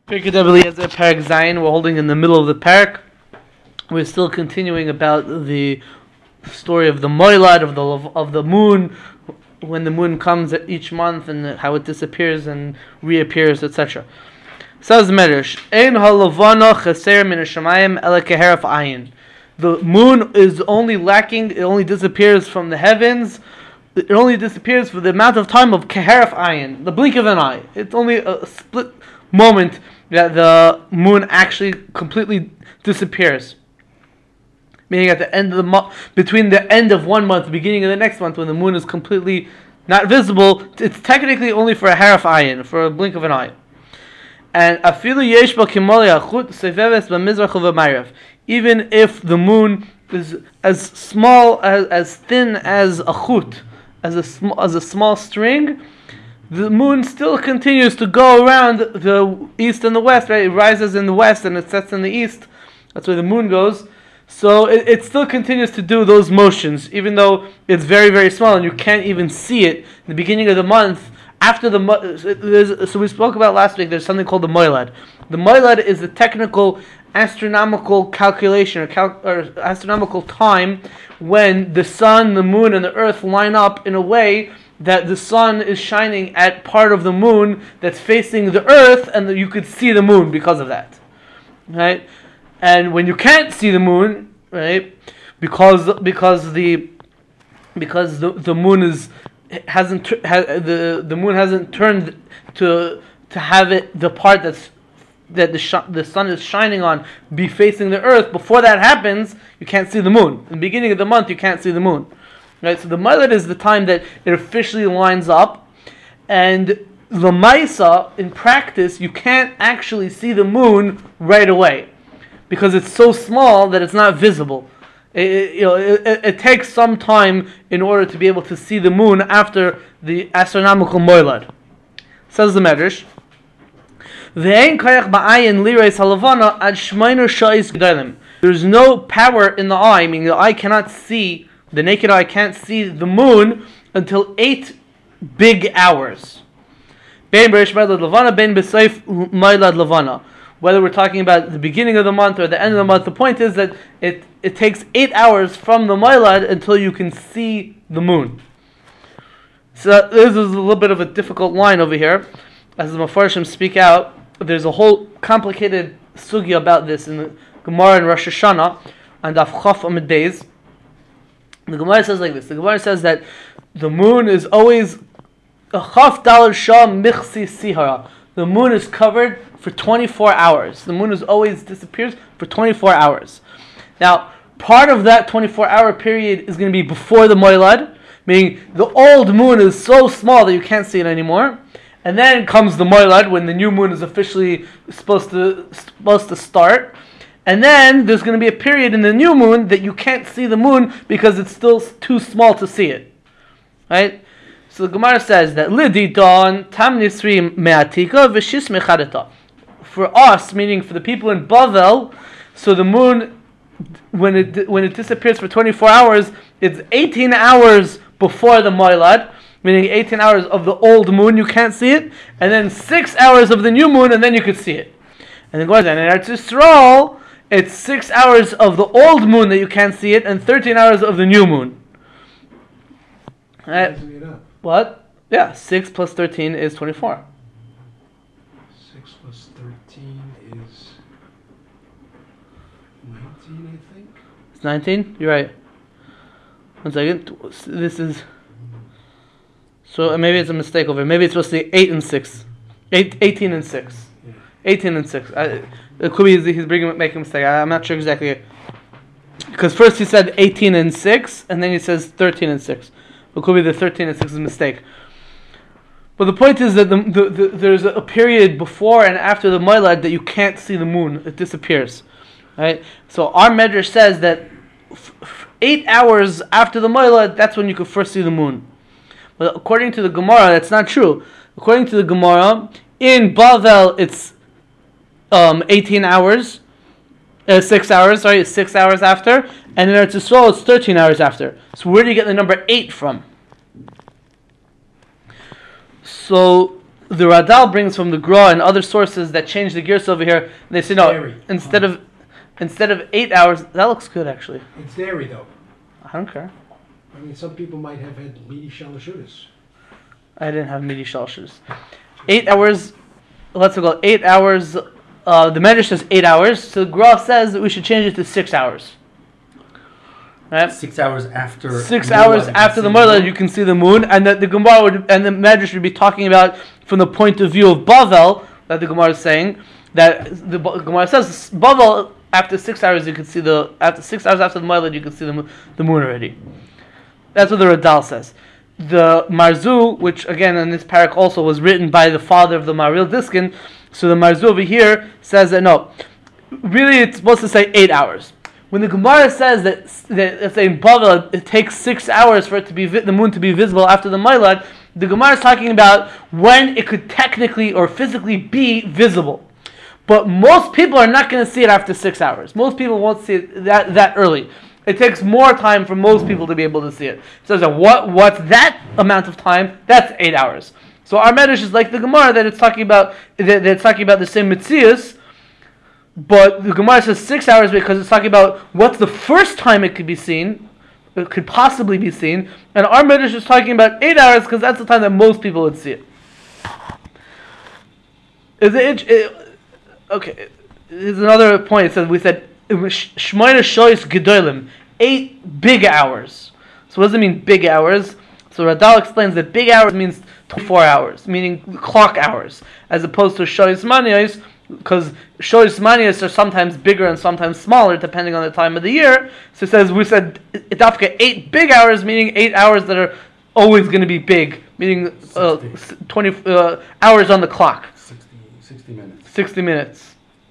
Pirkei Eliezer, Parak Zayin. We're holding in the middle of the parak. We're still continuing about the story of the Moilad of the moon, when the moon comes each month and how it disappears and reappears, etc. Says Medrash, Ein halavana chaser min hashamayim ela keheref ayin. The moon is only lacking; it only disappears from the heavens. It only disappears for the amount of time of keheref ayin, the blink of an eye. It's only a split moment that the moon actually completely disappears. Meaning at the end of the month, between the end of one month, the beginning of the next month, when the moon is completely not visible, it's technically only for a haraf ayin, for a blink of an eye. And afilu yesh ba kimoli achut seveves b'mizrach u'v'mayrav. Even if the moon is as small, as thin as a chut, as a small string, the moon still continues to go around the east and the west, right? It rises in the west and it sets in the east. That's where the moon goes. So it still continues to do those motions, even though it's very, very small and you can't even see it. In the beginning of the month, after so we spoke about last week, there's something called the Moilad. The Moilad is a technical astronomical calculation or astronomical time when the sun, the moon, and the earth line up in a way that the sun is shining at part of the moon that's facing the earth, and you could see the moon because of that, right? And when you can't see the moon, right, because the moon the moon hasn't turned to have it, the part that the sun is shining on, be facing the earth. Before that happens, you can't see the moon. In the beginning of the month, you can't see the moon. Right, so the Moilad is the time that it officially lines up, and the Maisa, in practice, you can't actually see the moon right away because it's so small that it's not visible. It takes some time in order to be able to see the moon after the astronomical Moilad. Says the Medrash, there's no power in the eye, meaning the eye cannot see. The naked eye can't see the moon until 8 big hours. Whether we're talking about the beginning of the month or the end of the month, the point is that it takes 8 hours from the Moilad until you can see the moon. So this is a little bit of a difficult line over here. As the Mefarshim speak out, there's a whole complicated sugya about this in the Gemara in Rosh Hashanah and Daf Chaf Amud Beis. The Gemara says like this. The Gemara says that the moon is always a chaf dalad shah michsi sihara. The moon is covered for 24 hours. The moon always disappears for 24 hours. Now, part of that 24-hour period is going to be before the Moilad, meaning the old moon is so small that you can't see it anymore. And then comes the Moilad, when the new moon is officially supposed to start. And then there's going to be a period in the new moon that you can't see the moon because it's still too small to see it. Right? So the Gemara says that Lididon Tam Nisri Me'atika V'shis Mechadata. For us, meaning for the people in Bavel, so the moon, when it disappears for 24 hours, it's 18 hours before the Moilad, meaning 18 hours of the old moon you can't see it, and then 6 hours of the new moon, and then you could see it. And then goes on in Eretz Yisrael, it's 6 hours of the old moon that you can't see it, and 13 hours of the new moon. What? Yeah, 6 plus 13 is 24. 6 plus 13 is 19, I think. It's 19? You're right. 1 second. This is... So maybe it's a mistake over here. Maybe it's supposed to be 8 and 6. 18 and 6. Yeah. 18 and 6. It could be he's making a mistake. I'm not sure exactly. Because first he said 18 and 6, and then he says 13 and 6. It could be the 13 and 6 is a mistake. But the point is that there's a period before and after the Moilad that you can't see the moon. It disappears. Right? So our Medrash says that 8 hours after the Moilad, that's when you could first see the moon. But according to the Gemara, that's not true. According to the Gemara, in Bavel, it's 18 hours, 6 hours, 6 hours after, and in Eretz Yisrael it's 13 hours after. So where do you get the number 8 from? So the Radal brings from the Gra and other sources that change the gears over here. And they say no, Dairy. instead of 8 hours. That looks good actually. It's dairy though. I don't care. I mean, some people might have had meaty shalashudas. I didn't have midi shalshers. 8 hours. Let's go. 8 hours. The Medrash says 8 hours. So the Gra says that we should change it to 6 hours. Right? 6 hours after. 6 Moed, hours you can after see the Moed, you can see the moon, and that the Gemara would, and the Medrash would be talking about from the point of view of Bavel. That the Gemara is saying that the Gemara says Bavel after 6 hours you can see after 6 hours after the Moed you can see the moon already. That's what the Radal says. The Marzu, which again in this parak also was written by the father of the Maril Diskin, so the Marzu over here says that no, really it's supposed to say 8 hours. When the Gemara says that it's in Bavel, it takes 6 hours for it to be the moon to be visible after the Mailad, the Gemara is talking about when it could technically or physically be visible. But most people are not going to see it after 6 hours. Most people won't see it that early. It takes more time for most people to be able to see it. So what's that amount of time? That's 8 hours. So our Medrash is like the Gemara that it's talking about the same Metzias, but the Gemara says 6 hours because it's talking about what's the first time it could be seen, it could possibly be seen, and our Medrash is talking about 8 hours because that's the time that most people would see it. Okay, here's another point. It says we said Shmoyna Shoyis Gedolim, 8 big hours. So what does it mean, big hours? So Radal explains that big hours means 24 hours, meaning clock hours, as opposed to Shoyis Manios, because Shoyis Manios are sometimes bigger and sometimes smaller depending on the time of the year. So it says we said Itafka 8 big hours, meaning 8 hours that are always going to be big, meaning 20 hours on the clock. 60 minutes. 60 minutes.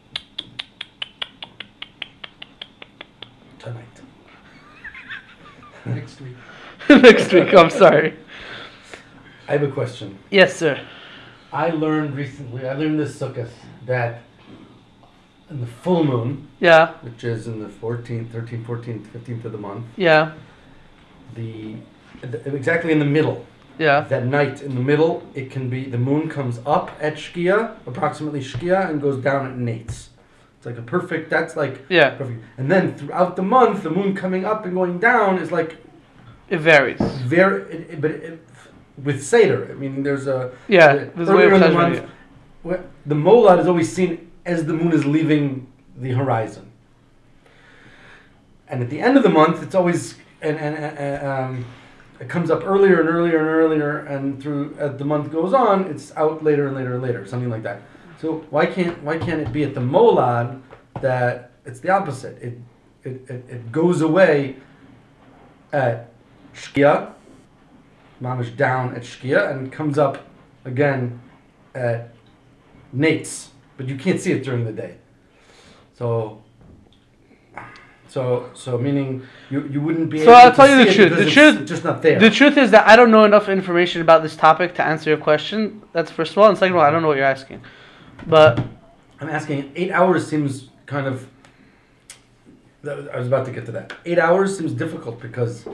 Tonight. Next week. Next week, I'm sorry. I have a question. Yes, sir. I learned this sukkah that in the full moon, Yeah, which is in the 14th, 13th, 14th, 15th of the month, yeah, exactly in the middle, yeah. that night in the middle, it can be, the moon comes up at Shkia, approximately Shkia, and goes down at Nates. It's like a perfect, that's like, Yeah. perfect. And then throughout the month, the moon coming up and going down is like, It varies. with Seder, I mean, there's a, Yeah, there's a way earlier of in the measuring month, the molad is always seen as the moon is leaving the horizon. And at the end of the month, it's always, it comes up earlier and earlier and earlier, and through as the month goes on, it's out later and later and later, something like that. So why can't it be at the molad that it's the opposite? It goes away at Shkia, mamish down at Shkia, and comes up again at Nates, but you can't see it during the day. So meaning you wouldn't be. So able I'll to tell you see the it truth. because The truth, it's just not there. The truth is that I don't know enough information about this topic to answer your question. That's first of all, and second of all, I don't know what you're asking. But I'm asking. 8 hours seems kind of. I was about to get to that. 8 hours seems difficult because.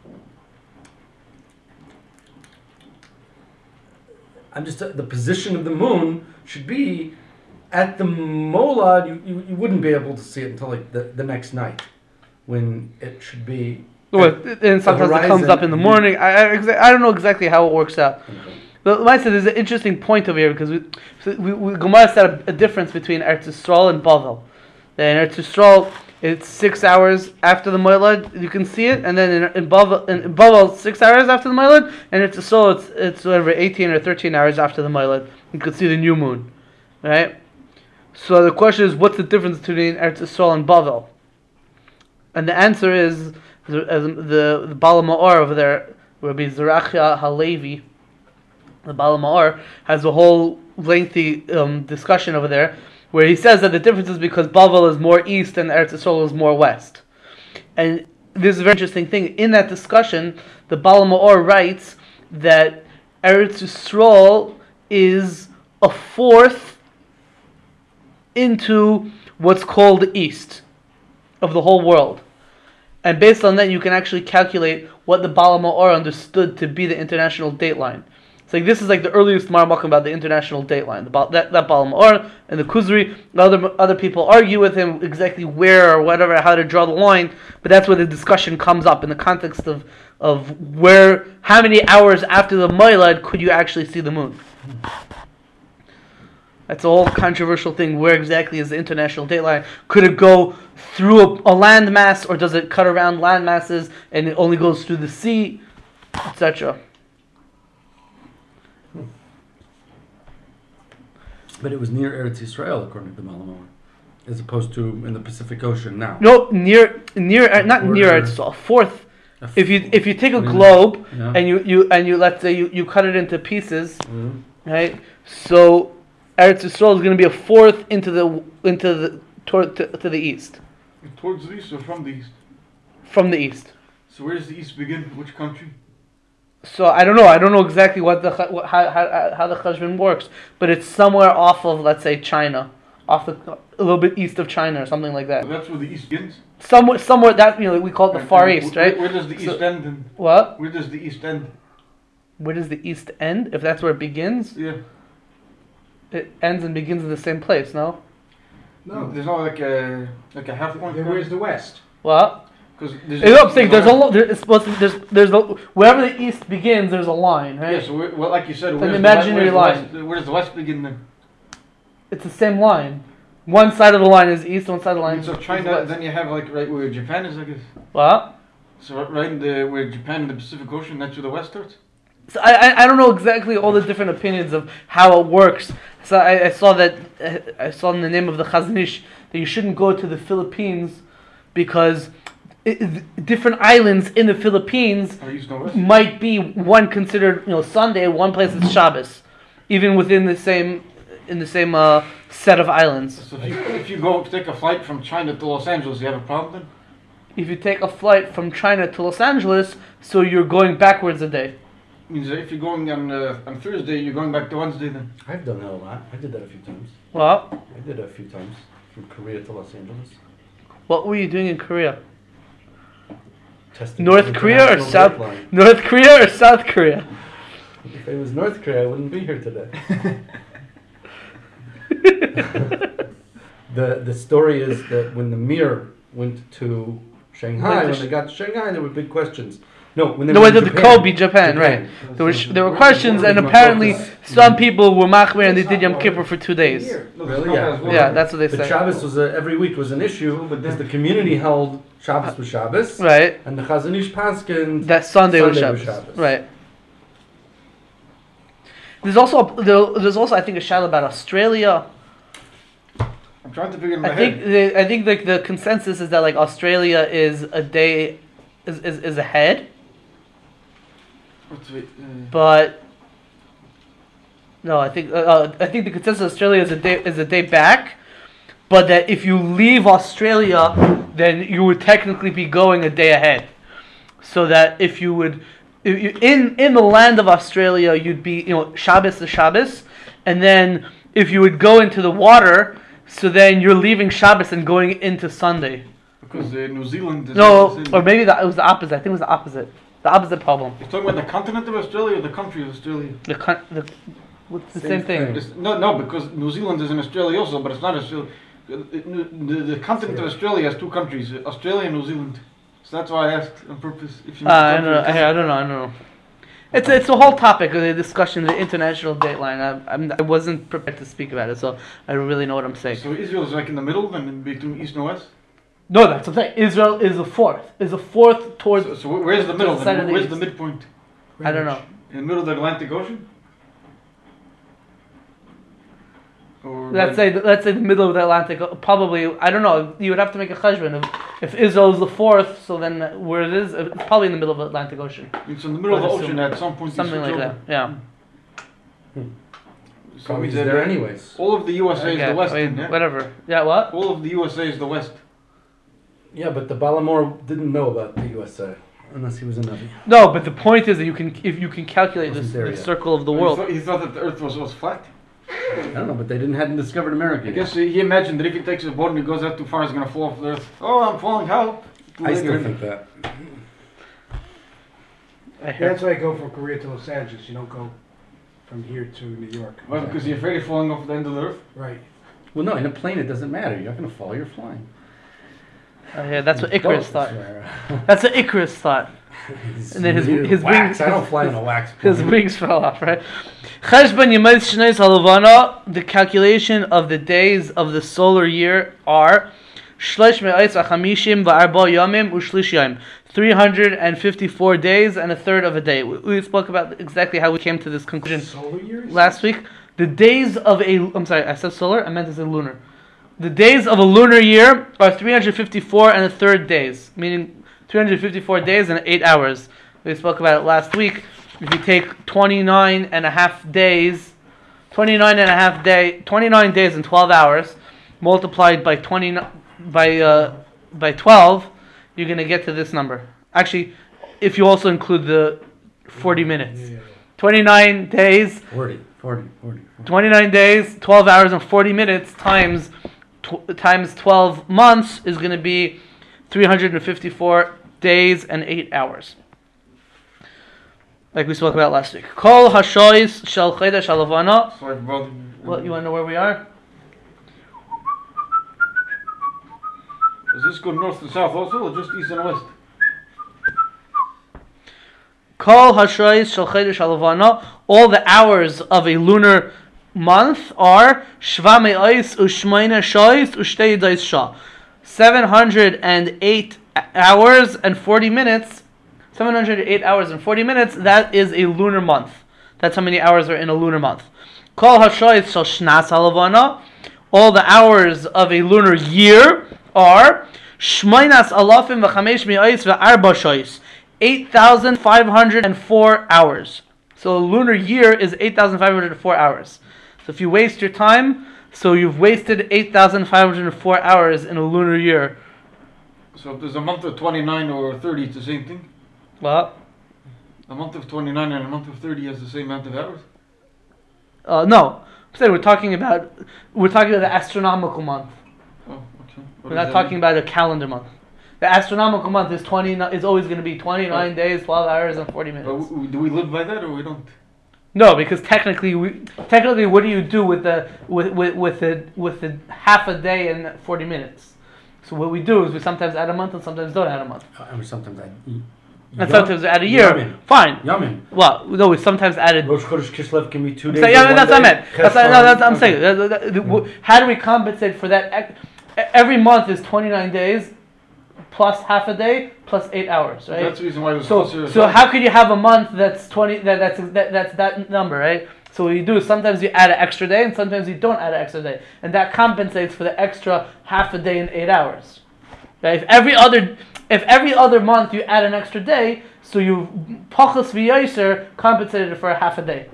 The position of the moon should be at the molad. You wouldn't be able to see it until like the next night, when it should be. and sometimes it comes up in the morning. I don't know exactly how it works out. Okay. But like I said, there's an interesting point over here because we Gemara said a difference between Eretz Yisrael and Bavel. In Eretz Yisrael, it's 6 hours after the Moilad, you can see it, and then in Bavel 6 hours after the Moilad, and Eretz Yisrael it's whatever 18 or 13 hours after the Moilad. You can see the new moon, right? So the question is, what's the difference between Eretz Yisrael and Bavel? And the answer is the Bala Ma'or over there, Rabbi Zerachia Halevi. The Bala Ma'or has a whole lengthy discussion over there, where he says that the difference is because Bavel is more east and Eretz Yisrael is more west. And this is a very interesting thing. In that discussion, the Bala Ma'or writes that Eretz Yisrael is a fourth into what's called the east of the whole world. And based on that, you can actually calculate what the Bala Ma'or understood to be the international date line. So like, this is like the earliest Marmakim about the international date line. That Baal Ma'or and the Kuzri. Other people argue with him exactly where or whatever, how to draw the line. But that's where the discussion comes up in the context of where, how many hours after the Moilad could you actually see the moon? That's a whole controversial thing. Where exactly is the international date line? Could it go through a landmass, or does it cut around land masses and it only goes through the sea, etc.? But it was near Eretz Yisrael, according to the Malamor, as opposed to in the Pacific Ocean now. No, not near it's a fourth. If you take a globe and you let's say you cut it into pieces, right? So Eretz Yisrael is going to be a fourth to the east. Towards the east or from the east? From the east. So where does the east begin? Which country? So I don't know. I don't know exactly how the cheshbon works, but it's somewhere off of, let's say, China, a little bit east of China or something like that. So that's where the east begins. Somewhere that we call it the Far East, right? Where does the east end? Then? What? Where does the east end? Where does the east end? If that's where it begins, Yeah. it ends and begins in the same place. No. No. There's not like a half point. Then where's the west? What? Because I'm saying there's it's supposed to there's wherever the east begins, there's a line, right? Yeah. So like you said, It's an imaginary line. Where does the west begin then? It's the same line. One side of the line is east, one side of the line So is China, west. then you have like right where Japan is, I guess. What? So right in where Japan and the Pacific Ocean, that's where the west starts. So I don't know exactly all the different opinions of how it works. So I saw in the name of the Chazon Ish that you shouldn't go to the Philippines because different islands in the Philippines Or east and west. might be one considered Sunday, one place is Shabbos, even within the same set of islands. So if you go take a flight from China to Los Angeles, you have a problem then? If you take a flight from China to Los Angeles, so you're going backwards a day. Means that if you're going on Thursday, you're going back to Wednesday then. I've done that a lot. I did that a few times. What? I did that a few times from Korea to Los Angeles. What were you doing in Korea? Testing North the Korea or international South? date line. North Korea or South Korea? If it was North Korea, I wouldn't be here today. The story is that when the Mir went to Shanghai, when they got to Shanghai, there were big questions. No, when they No, were went in to the Kobe, Japan, right? There were questions, and apparently some people were machmir and they did Yom Kippur for 2 days. Really? Yeah. Yeah, that's what they But say. Shabbos was every week was an issue because the community held Shabbos was Shabbos, Right. and the Chazon Ish paskin That Sunday was Sunday was Shabbos. Shabbos. Right. There's also I think a shadow about Australia. I'm trying to figure in my I think head. I think like the consensus is that like Australia is a day is ahead, but no, I think the consensus of Australia is a day back, but that if you leave Australia, then you would technically be going a day ahead. So that if you in the land of Australia, you'd be Shabbos to Shabbos, and then if you would go into the water, so then you're leaving Shabbos and going into Sunday. Because New Zealand is... Or maybe it was the opposite. I think it was the opposite. The opposite problem. You're talking about the continent of Australia or the country of Australia? What's the same thing? No, because New Zealand is in Australia also, but it's not Australia. The continent of Australia has two countries, Australia and New Zealand. So that's why I asked on purpose if you... I don't know. It's a whole topic of the discussion, the international dateline. I wasn't prepared to speak about it, so I don't really know what I'm saying. So Israel is like in the middle, then in between east and west? No, that's what I'm saying. Israel is a fourth. Towards. So where's the middle the side then? of the Where's east. the midpoint? I don't know. In the middle of the Atlantic Ocean? Or Let's say the middle of the Atlantic. Probably, I don't know. You would have to make a cheshbon. If Israel is the fourth, so then where it is, it's probably in the middle of the Atlantic Ocean. It's in the middle of the ocean at some point. Something like that. Yeah. So Probably it's there anyways. all of the USA is the west, then, yeah? Whatever. Yeah. What? All of the USA is the west. Yeah, but the Balamor didn't know about the USA unless he was a Navi. No, but the point is that if you can calculate Wasn't this there the yet. circle of the world. He thought that the Earth was flat. I don't know, but they hadn't discovered America I yet. guess he imagined that if he takes a boat and he goes out too far, he's going to fall off the Earth. Oh, I'm falling, help! I still think that. I heard. That's why I go from Korea to Los Angeles. You don't go from here to New York. Well, because you're afraid of falling off the end of the earth. Right. Well, no, in a plane it doesn't matter. You're not going to fall. You're flying. Yeah, that's what Icarus Both, I thought. swear. That's what Icarus thought. And then his wax. wings, I don't fly in a wax plane. his wings fell off, right? Cheshbon Yemais Shnei Salavana, the calculation of the days of the solar year are Shlesh Me'ais Achamishim Va'arba Yamim Ushlish Yom, 354 days and a third of a day. We spoke about exactly how we came to this conclusion Solar years? last week. The days of I'm sorry, I said solar, I meant to say lunar. The days of a lunar year are 354 and a third days, meaning 354 days and 8 hours. We spoke about it last week. If you take 29 days and 12 hours, multiplied by 12, you're going to get to this number. Actually, if you also include the 40 minutes. Yeah. 29 days, 40. 29 days, 12 hours and 40 minutes times 12 months is going to be 354 days and 8 hours. Like we spoke about last week. Kol hashois shel chedesh halavana. Sorry, brother. Well, you want to know where we are? Does this go north and south also, or just east and west? Kol hashois shel chedesh halavana. All the hours of a lunar month are shva me'ais u'shmeina shois u'shtei dais shah. 708 hours and 40 minutes. 708 hours and 40 minutes. That is a lunar month. That's how many hours are in a lunar month. Kol hashois shel shnas halavana. All the hours of a lunar year are shmeinas alafim v'chamesh me'ais v'arba shois. 8,504 hours. So a lunar year is 8,504 hours. So if you waste your time, so you've wasted 8,504 hours in a lunar year. So if there's a month of 29 or 30, it's the same thing? Well, A month of 29 and a month of 30 has the same amount of hours? no. I'm saying we're talking about the astronomical month. Oh, okay. What We're does not that talking about a calendar month. The astronomical month is always going to be 29 days, 12 hours, and 40 minutes. mean? Do we live by that or we don't? No, because technically, what do you do with the half a day and 40 minutes? So what we do is we sometimes add a month and sometimes don't add a month, And sometimes I and sometimes we add a year. Yamin. Fine. Yamin. Well, no, we sometimes added. Rosh Chodesh Kislev can be 2 days. So, yeah, or that's what I 1 day. meant. That's I'm saying. How do we compensate for that? Every month is 29 days plus half a day plus 8 hours, right? That's the reason why it was So how could you have a month that's 20? That's that number, right? So what you do is sometimes you add an extra day and sometimes you don't add an extra day, and that compensates for the extra half a day and 8 hours. Right? If every other month you add an extra day, so you pachas v'yoser compensated for a half a day.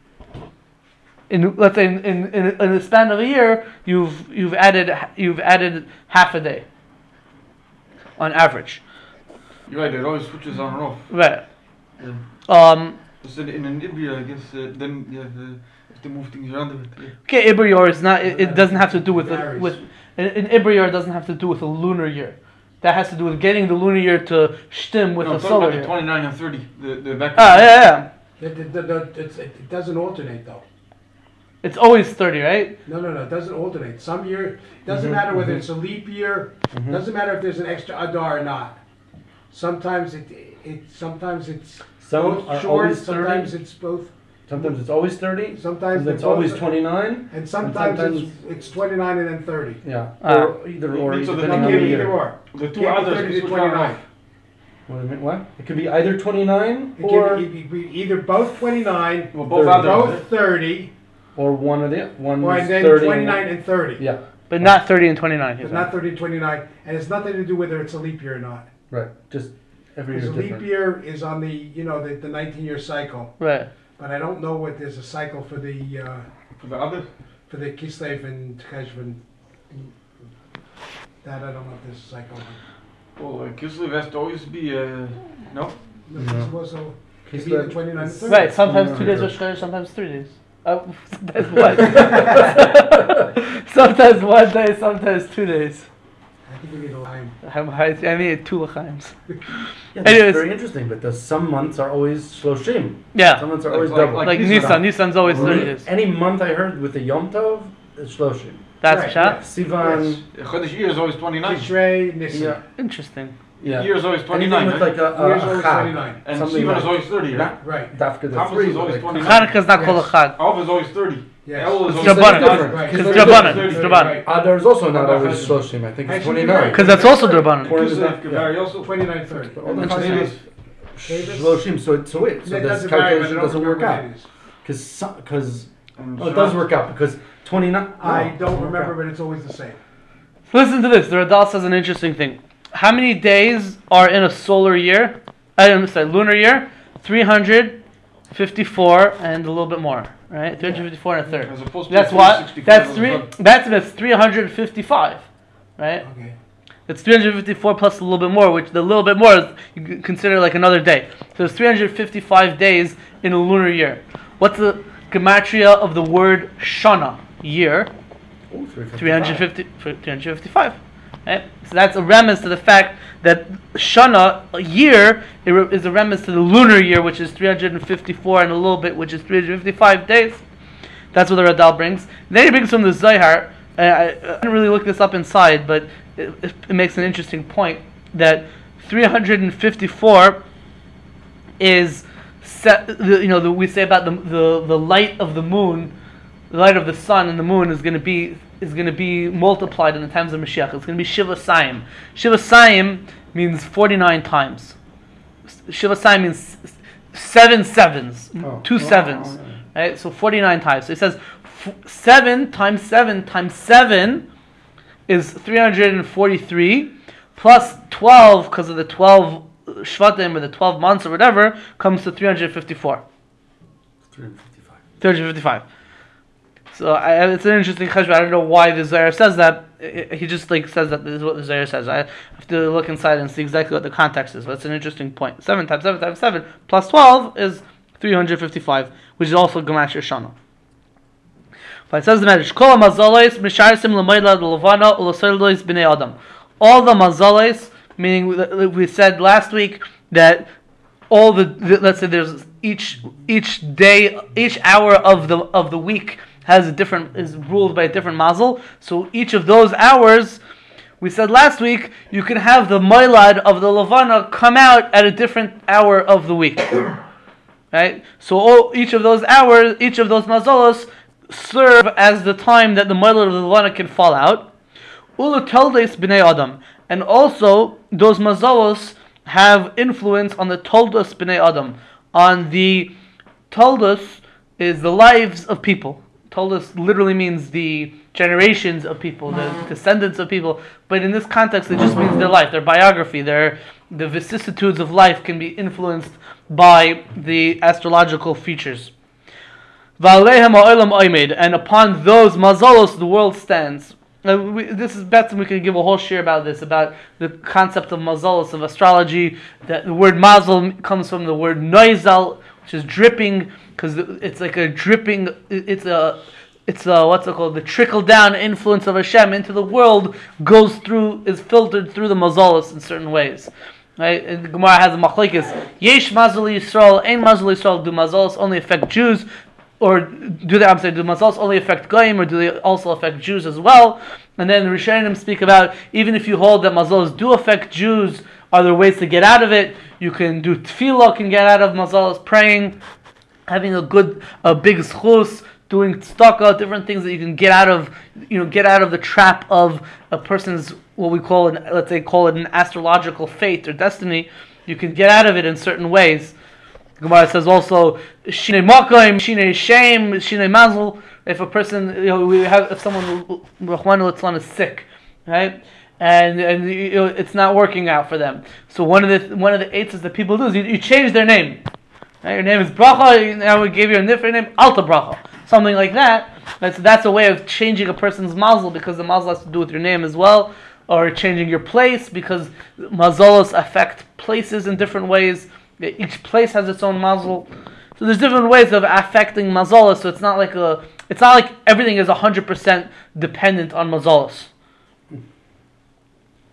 Let's say in the span of a year, you've added half a day on average. You're right, it always switches on and off. Right. Yeah. So in an Ibria, I guess, then you have to move things around a bit. Yeah. Okay, Ibrior is not. It doesn't have to do with Varies. an Ibrior doesn't have to do with a lunar year. That has to do with getting the lunar year to shtim with No, the I'm talking solar about year. the 29 and 30. The back. Yeah. It doesn't alternate though. It's always 30, right? No, it doesn't alternate. Some year, doesn't matter whether it's a leap year, doesn't matter if there's an extra Adar or not. Sometimes sometimes it's Some both are short, always 30. sometimes it's both, Sometimes it's always 30. sometimes It's they're always both- 29. and sometimes it's 29 and then 30. Yeah. Ah. Or either or, So the depending on Either the year. or. The two Can't be others 30 we to switch on and 29. off. Wait a minute, what? It could be either 29 It or can be either both 29, Well, both 30. others. both 30, or one of the one or is and then 30. 29 and 30. Yeah, But not 30 and 29. he's But not saying. 30 and 29. And it's nothing to do whether it's a leap year or not. right. Just every Because year a is leap different. year is on the 19-year cycle. Right. But I don't know what there's a cycle for the For the other? Kislev and Cheshvan. That I don't know if there's a cycle. Well, Kislev has to always be, no? No, No. it's supposed to be Kislev either 29 and 30. Right. Sometimes 2 days Yeah. Rosh Chodesh, sometimes 3 days. Sometimes what? Sometimes 1 day, sometimes 2 days. I think you need a line. I need 2 l'chaims. Yeah, that's Anyways. very interesting. But some months are always shloshim. Yeah, Some months are always Like- double. like Nisan. Nisan's always 30 days. Any month I heard with the Yom Tov, it's shloshim. That's Right, Pshat? Sivan. Chodesh year is always 29. Tishrei, Nisan. Yeah. Interesting. Yeah. Year is always Anything 29. with Right? like Year's a always chag. 29. And something Sivan like- is always 30, right? Not Right. Dafka the Tammuz 3, is always but like 29. Hanukkah is not called a Yes. chag. Av is always 30. Yes. Elul is It's always Drabanan. 30. Right. It's Because Drabanan. they're It's different. Drabanan. Right. Adar is also not Adar always has- shloshim. I think it's Actually, 29. Because that's also Drabanan. Purim Kislev, is not- Kevari also. 29, 30. All the Interesting. Chazal is shloshim. So this That doesn't vary, but calculation I don't doesn't work remember out. what it is. Because And it does Shabbat. work out because 29. I don't work remember, out. but it's always the same. Listen to this. The Radal says an interesting thing. How many days are in a solar year? I'm sorry, lunar year? 354 and a little bit more, right? 354 and a third. As opposed to That's what? 365 That's as three. well. That's 355, right? Okay. It's 354 plus a little bit more, which the little bit more is you can consider like another day. So it's 355 days in a lunar year. What's the gematria of the word shana, year? Oh, 355. 355. Right? So that's a remiss to the fact that shana, a year, is a remiss to the lunar year, which is 354 and a little bit, which is 355 days. That's what the Radal brings. Then he brings from the Zohar. I didn't really look this up inside, but it makes an interesting point that 354 is we say about the light of the moon, the light of the sun and the moon is going to be multiplied in the times of Mashiach. It's going to be Shiva Saim. Shiva Saim means 49 times. Shiva Saim means 7 sevens, Oh. 2 sevens, Oh, yeah. right? So 49 times. So it says 7 times 7 times 7 is 343 plus 12 because of the 12 Shvatim or the 12 months or whatever comes to 354. 355. 355. So it's an interesting cheshbon. I don't know why the Zohar says that. He just says that this is what the Zohar says. I have to look inside and see exactly what the context is. But it's an interesting point. 7 times 7 times 7 plus 12 is 355, which is also Gematria Shana. But it says the Medrash, Kol ha-mazalos misharsim l'moilad l'levana u'l'soilos b'nei adam. All the mazalos, meaning we said last week that all the let's say there's each day, each hour of the week is ruled by a different mazel. So each of those hours, we said last week, you can have the moilad of the levana come out at a different hour of the week. Right? So each of those hours, each of those mazalos serve as the time that the moilad of the levana can fall out. Ulu toldos b'nei adam, and also those mazalos have influence on the toldos b'nei adam. On the toldos is the lives of people. Toldos literally means the generations of people, the descendants of people. But in this context, it just means their life, their biography, the vicissitudes of life can be influenced by the astrological features. And upon those mazalos, the world stands. This is better. We can give a whole share about this, about the concept of mazalos, of astrology. That the word mazal comes from the word noizal, which is dripping, because it's like a dripping. It's a what's it called? The trickle down influence of Hashem into the world is filtered through the mazalos in certain ways. Right? And the Gemara has a machlekes. Yesh mazal Yisrael, ein mazal Yisrael. Do mazalos only affect Jews? Or do mazalos only affect Goyim, or do they also affect Jews as well? And then the Rishonim speak about, even if you hold that mazalos do affect Jews, are there ways to get out of it? You can do tefillah, can get out of mazalos, praying, having a big schus, doing tzedakah, different things that you can get out of the trap of a person's, what we call it an astrological fate or destiny. You can get out of it in certain ways. Gemara says also, Shinei Makoim, Shinei Shem, Shinei Mazel. If a person, if someone, Rachmana litzlan, is sick, right, and it's not working out for them. So one of the eights that people do is you change their name. Right? Your name is Bracha. Now we gave you a different name, Alta Bracha, something like that. That's a way of changing a person's mazel, because the mazel has to do with your name as well, or changing your place, because mazalos affect places in different ways. Each place has its own mazel, so there's different ways of affecting mazalos. So it's not like everything is 100% dependent on mazalos.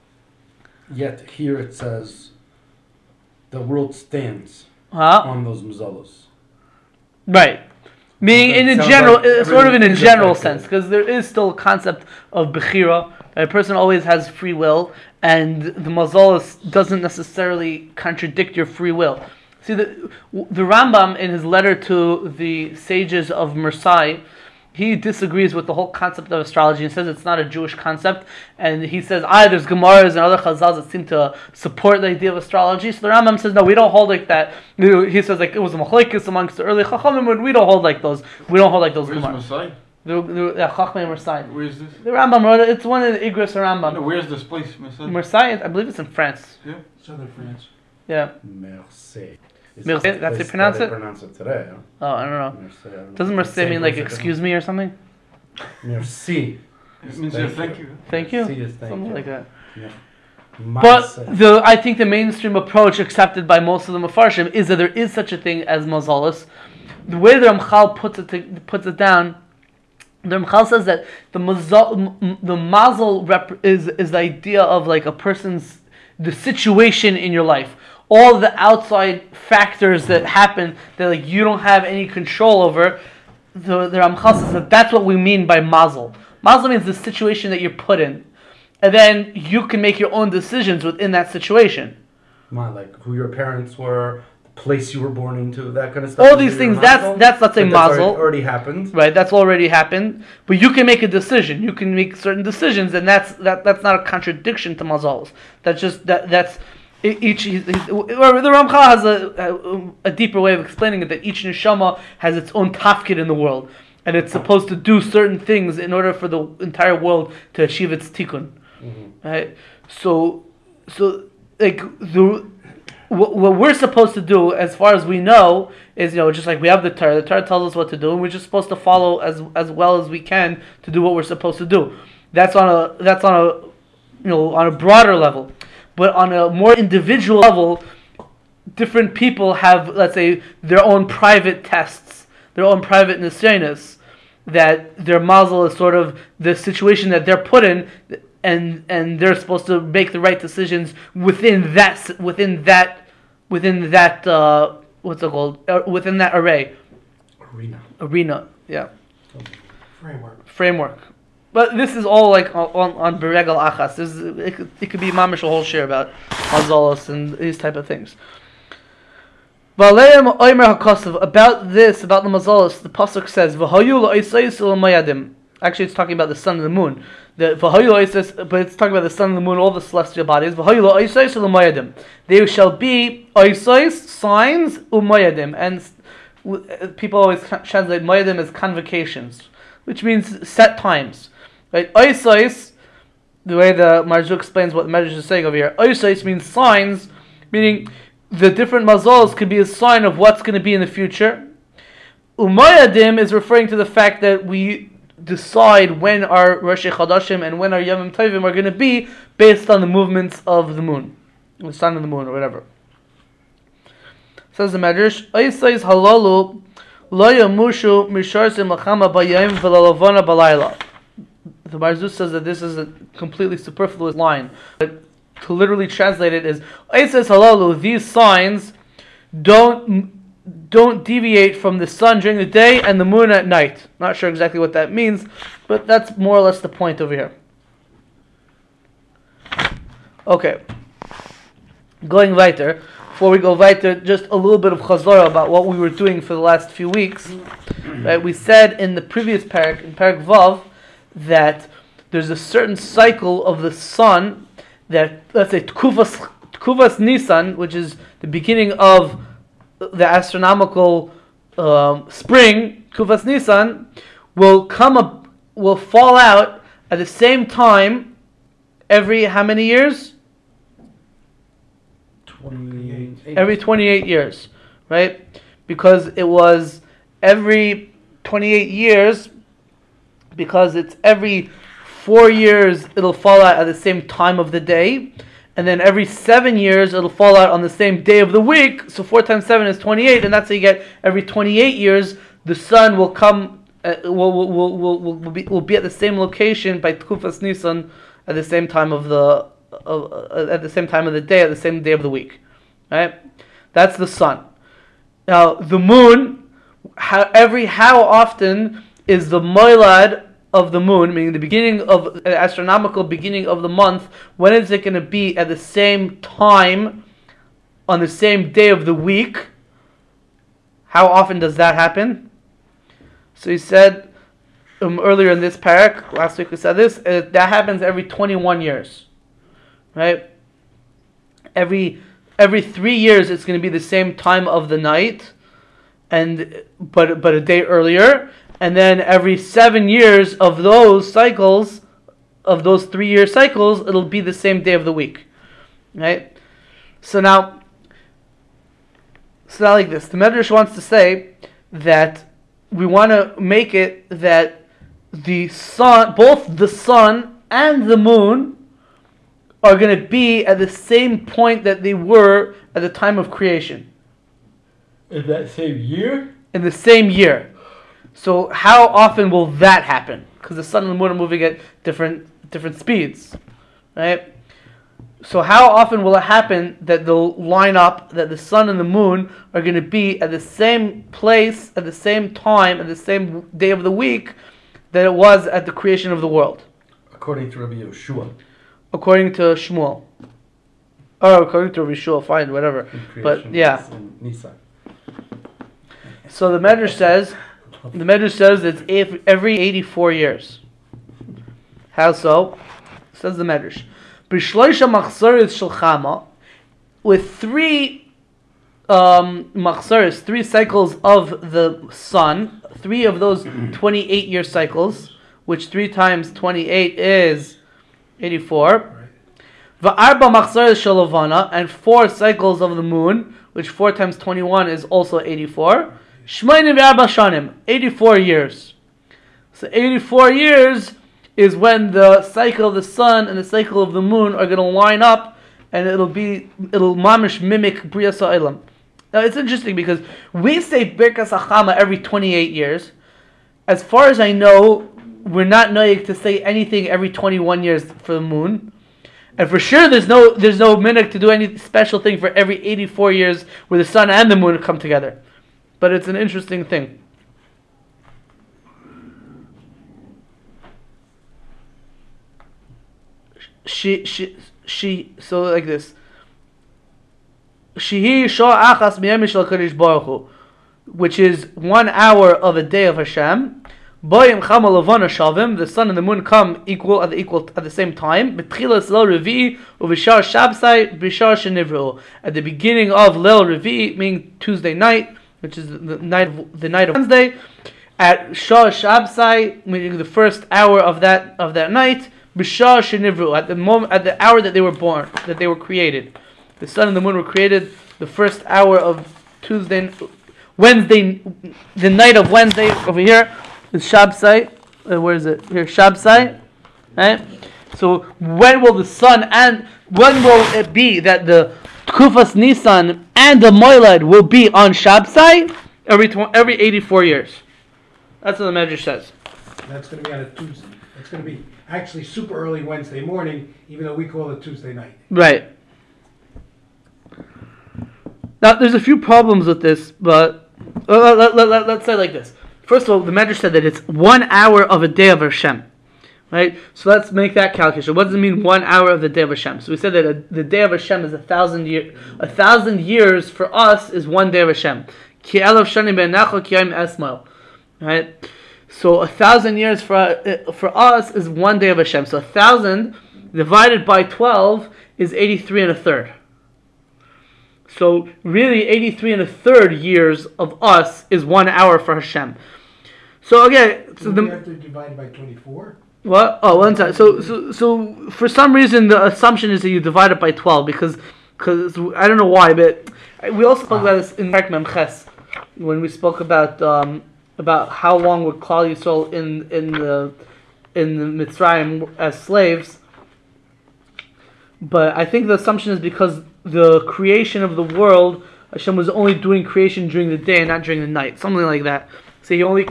Yet here it says the world stands Huh? on those mazalos. Right. Meaning, It in a sounds general, like sort of in a everything is general affected. sense, because there is still a concept of bechira. A person always has free will, and the mazalos doesn't necessarily contradict your free will. See, the Rambam, in his letter to the sages of Marseille, he disagrees with the whole concept of astrology and says it's not a Jewish concept. And he says, there's Gemaras and other Chazals that seem to support the idea of astrology. So the Rambam says, no, we don't hold like that. He says, like, it was a machlekes amongst the early Chachamim, and we don't hold like those. We don't hold like those Where's Gemaras. Masai? The Chachmei Marseille. Where's this? The Rambam wrote it. It's one of the Igros Rambam. No, where's this place, Masai? Marseille, I believe it's in France. Southern France. Yeah. Merci. Merci, that's how you pronounce it? Pronounce it today. Huh? Oh, I don't know. Merci, I don't know. Doesn't Marseille mean like excuse me or something? Merci. It means thank you. Thank you. Merci is thank Something you. like that. Yeah. But Marseille. I think the mainstream approach accepted by most of the Mefarshim is that there is such a thing as mazalis. The way the Ramchal puts it down, the Ramchal says that the mazel is the idea of like a person's, the situation in your life. All the outside factors that happen that like you don't have any control over. The Ramchal says that that's what we mean by mazel. Mazel means the situation that you're put in. And then you can make your own decisions within that situation. Like who your parents were, the place you were born into, that kind of stuff. All these things, that's let's say mazel. Already happened. Right, that's already happened. But you can make a decision. You can make certain decisions, and that's not a contradiction to mazals. That's just that's each. The Ramchal has a deeper way of explaining it, that each neshama has its own tafkid in the world, and it's supposed to do certain things in order for the entire world to achieve its tikkun. Mm-hmm. Right, so like what we're supposed to do, as far as we know, is just like we have the Torah. The Torah tells us what to do, and we're just supposed to follow as well as we can to do what we're supposed to do. That's on a broader level, but on a more individual level, different people have, let's say, their own private tests, their own private nisyanis, that their mazel is sort of the situation that they're put in. And they're supposed to make the right decisions within that what's it called, within that arena, yeah, framework. But this is all like on beregal achas. It could be mamish a whole share about mazalos and these type of things. About this, about the mazalos, the pasuk says, actually, it's talking about the sun and the moon. But it's talking about the sun and the moon, all the celestial bodies. There shall be oisos, signs, umayadim, and people always translate mayadim as convocations, which means set times. Right? Oisos, the way the Marzu explains what the Medrash is saying over here, oisos means signs, meaning the different mazalos could be a sign of what's going to be in the future. Umayadim is referring to the fact that we decide when our Rosh Chodashim and when our Yomim Tovim are going to be based on the movements of the moon, the sun and the moon, or whatever. Says the Medrash, Oisais halalu lo yamushu misharsim lachama bayim v'lalavona balayla. The Marzu says that this is a completely superfluous line. But to literally translate it is, Oisais halalu, these signs don't deviate from the sun during the day and the moon at night. Not sure exactly what that means, but that's more or less the point over here. Okay. Going weiter. Before we go weiter, just a little bit of chazorah about what we were doing for the last few weeks. Right? We said in the previous parak, in Parak Vav, that there's a certain cycle of the sun that, let's say, Tkuvas Nisan, which is the beginning of the astronomical spring, Kufas Nisan, will fall out at the same time every how many years? 28. Every 28 years, right? Because it was every 28 years, because it's every 4 years it'll fall out at the same time of the day. And then every 7 years, it'll fall out on the same day of the week. So 4 times 7 is 28, and that's how you get every 28 years. The sun will come, will be at the same location by Tkufas Nisan at the same time of at the same time of the day, at the same day of the week. Right? That's the sun. Now the moon, how often is the moilad of the moon, meaning the beginning of astronomical beginning of the month, when is it going to be at the same time on the same day of the week? How often does that happen? So he said earlier in this parak, last week we said this, that happens every 21 years. Right? Every 3 years it's going to be the same time of the night, but a day earlier. And then every 7 years of those cycles, of those 3-year cycles, it'll be the same day of the week. Right? So now like this. The Medrash wants to say that we want to make it that the sun, both the sun and the moon, are going to be at the same point that they were at the time of creation. In that same year? In the same year. So how often will that happen? Because the sun and the moon are moving at different speeds, right? So how often will it happen that they'll line up, that the sun and the moon are going to be at the same place, at the same time, at the same day of the week that it was at the creation of the world? According to Rabbi Yehoshua. According to Shmuel. Or according to Rabbi Shmuel, fine, whatever. But yeah. So the Medrash says it's every 84 years. How so? Says the Medrash. B'shloisha machzoros shel chama, with 3 machzoros, 3 cycles of the sun, 3 of those 28-year cycles, which 3 times 28 is 84. Va'arba machzoros shel levana, and 4 cycles of the moon, which 4 times 21 is also 84. Shmeinim v'arba shanim, 84 years. So 84 years is when the cycle of the sun and the cycle of the moon are going to line up, and it'll mamish mimic Brias Ha'olam. Now it's interesting because we say Birkas Hachama every 28 years. As far as I know, we're not noyig to say anything every 21 years for the moon. And for sure there's no minhag to do any special thing for every 84 years where the sun and the moon come together. But it's an interesting thing. So like this. Shehi shah achas miyamish al Kadosh Baruch Hu, which is 1 hour of a day of Hashem. Boyim chamal levana shavim, the sun and the moon come equal at the same time. Betchilas leil revi'i uvishar shabsai bishar shenivru, at the beginning of leil revi'i, meaning Tuesday night, which is the night of Wednesday, at shah shabsai, meaning the first hour of that night. B'shah shenivru, at the hour that they were born, that they were created. The sun and the moon were created the first hour of Wednesday, the night of Wednesday. Over here is Shabsai. Where is it? Here, Shabsai. Right. So when will it be that the Tkufas Nisan and the Moilad will be on Shabsai? Every 84 years. That's what the Medrash says. That's going to be on a Tuesday. It's going to be actually super early Wednesday morning, even though we call it Tuesday night. Right. Now, there's a few problems with this, but let's say like this. First of all, the Medrash said that it's 1 hour of a day of Hashem. Right? So let's make that calculation. What does it mean, 1 hour of the day of Hashem? So we said that the day of Hashem is 1,000 years. 1,000 years for us is 1 day of Hashem. Ki elef shanim be'nacho ki yom esmael. Right? So 1,000 years for us is 1 day of Hashem. So 1,000 divided by 12 is 83 and a third. So really 83 and a third years of us is 1 hour for Hashem. So again, so you have to divide by 24? What? Oh, one second. So for some reason the assumption is that you divide it by 12 because I don't know why, but we also spoke about this in Parak Memches when we spoke about how long would Klal Yisrael in the Mitzrayim as slaves. But I think the assumption is because the creation of the world, Hashem was only doing creation during the day and not during the night, something like that. So you only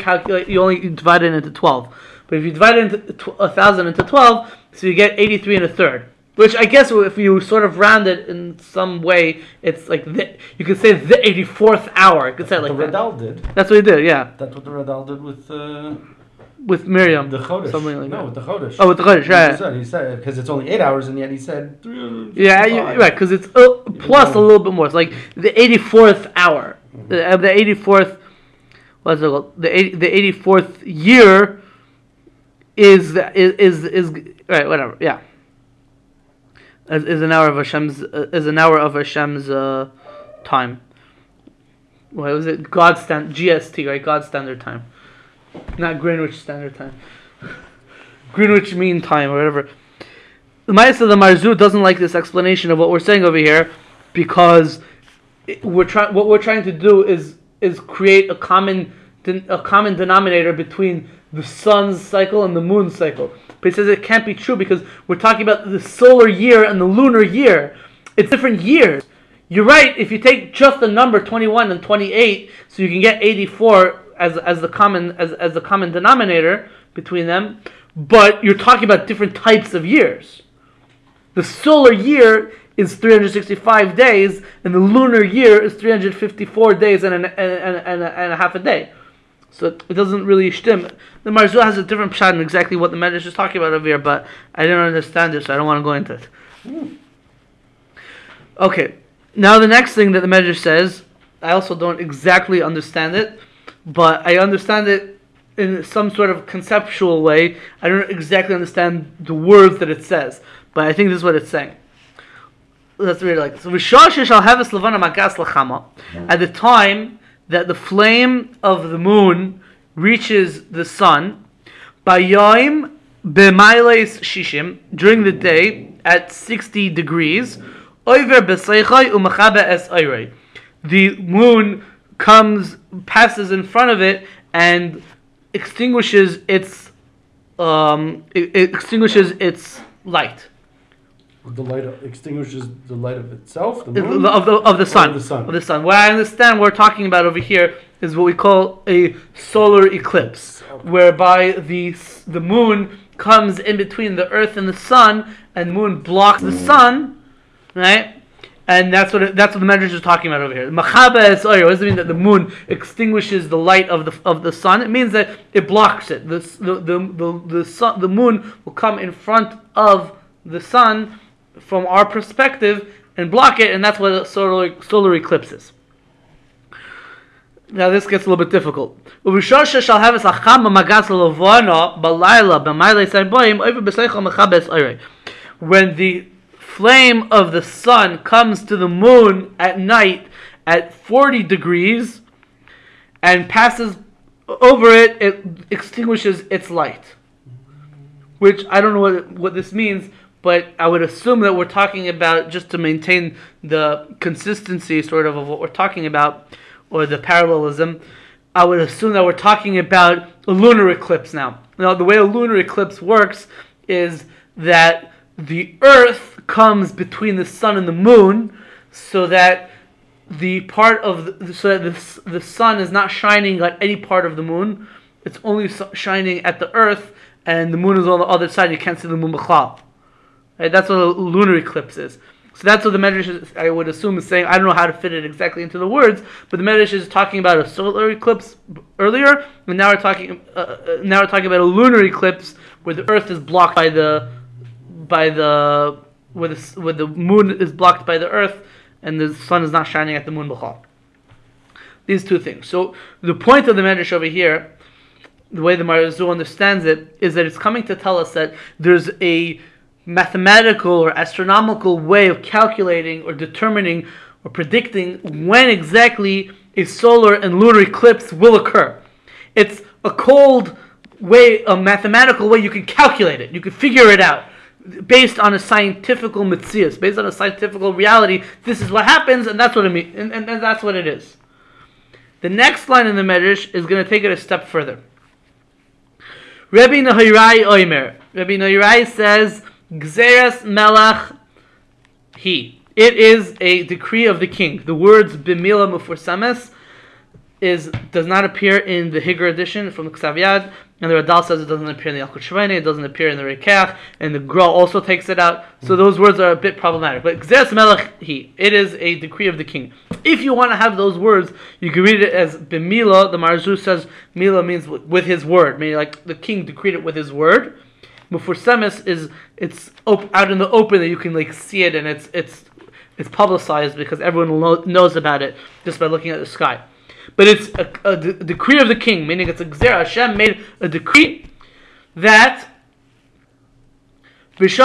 divide it into 12. But if you divide it into 1,000 into 12, so you get 83 and a third. Which I guess if you sort of round it in some way, it's like you could say the 84th hour. You could say it like the that. Radal did. That's what he did, yeah. That's what the Radal did with Miriam. the Chodesh. Something like that. With the Chodesh. Oh, with the Chodesh, right. He said because it's only 8 hours, and yet he said 365. Yeah, right, because it's plus a little bit more. It's like the 84th hour. The 84th, what's it called? The 84th year is right, whatever, yeah. Is an hour of Hashem's time. What was it? GST, right? God Standard Time, not Greenwich Standard Time. Greenwich Mean Time or whatever. The Ma'aseh the Marzut doesn't like this explanation of what we're saying over here because what we're trying to do is create a common denominator between the sun's cycle and the moon's cycle. But he says it can't be true because we're talking about the solar year and the lunar year. It's different years. You're right, if you take just the number 21 and 28, so you can get 84 as the common denominator between them, but you're talking about different types of years. The solar year is 365 days, and the lunar year is 354 days and a half a day. So it doesn't really shtim. The Marzul has a different pshat in exactly what the Medrash is talking about over here, but I didn't understand it, so I don't want to go into it. Okay, now the next thing that the Medrash says, I also don't exactly understand it, but I understand it in some sort of conceptual way. I don't exactly understand the words that it says, but I think this is what it's saying. Let's read it like this. At the time that the flame of the moon reaches the sun, Bayayim b'mailes shishim, during the day at 60 degrees, Oiver b'seichai u'machabe es oirei. The moon passes in front of it and extinguishes its light. The light extinguishes the light of itself, the moon? Of the sun. Of the sun. What I understand we're talking about over here is what we call a solar eclipse, whereby the moon comes in between the earth and the sun, and the moon blocks the sun, right? And that's what the Medrash is talking about over here. Machabe es oyer. What does it mean that the moon extinguishes the light of the sun? It means that it blocks it. The moon will come in front of the sun from our perspective and block it, and that's what a solar eclipse is. Now this gets a little bit difficult. When the flame of the sun comes to the moon at night at 40 degrees and passes over it, it extinguishes its light. Which I don't know what this means, but I would assume that we're talking about, just to maintain the consistency sort of what we're talking about, or the parallelism, I would assume that we're talking about a lunar eclipse now. Now, the way a lunar eclipse works is that the earth comes between the sun and the moon, so that the sun is not shining on any part of the moon. It's only shining at the earth, and the moon is on the other side. You can't see the moon b'chlal. Right? That's what a lunar eclipse is. So that's what the Medrash, I would assume, is saying. I don't know how to fit it exactly into the words, but the Medrash is talking about a solar eclipse earlier, and now we're talking about a lunar eclipse where the earth is blocked where the moon is blocked by the earth, and the sun is not shining at the moon b'chal. These two things. So the point of the Medrash over here, the way the Marzul understands it, is that it's coming to tell us that there's a mathematical or astronomical way of calculating or determining or predicting when exactly a solar and lunar eclipse will occur. It's a cold way, a mathematical way. You can calculate it. You can figure it out based on a scientific metzius, based on a scientific reality. This is what happens, and that's what it means, and that's what it is. The next line in the Medrash is going to take it a step further. Rabbi Nahirai Oimer. Rabbi Nahirai says, Gzeras Melach He. It is a decree of the king. The words B'mila Mufursames does not appear in the Higr edition from the Ksav Yad, And the Radal says it doesn't appear in the Yalkut Shemini, it doesn't appear in the Rekach, and the Gra also takes it out. So those words are a bit problematic. But Gzeres Melech Hi, it is a decree of the king. If you want to have those words, you can read it as B'mila. The Marzuz says Mila means with his word, meaning like the king decreed it with his word. Mufursemis is it's out in the open that you can like see it, and it's publicized because everyone knows about it just by looking at the sky. But it's a decree of the king, meaning it's a gzera. Hashem made a decree that at the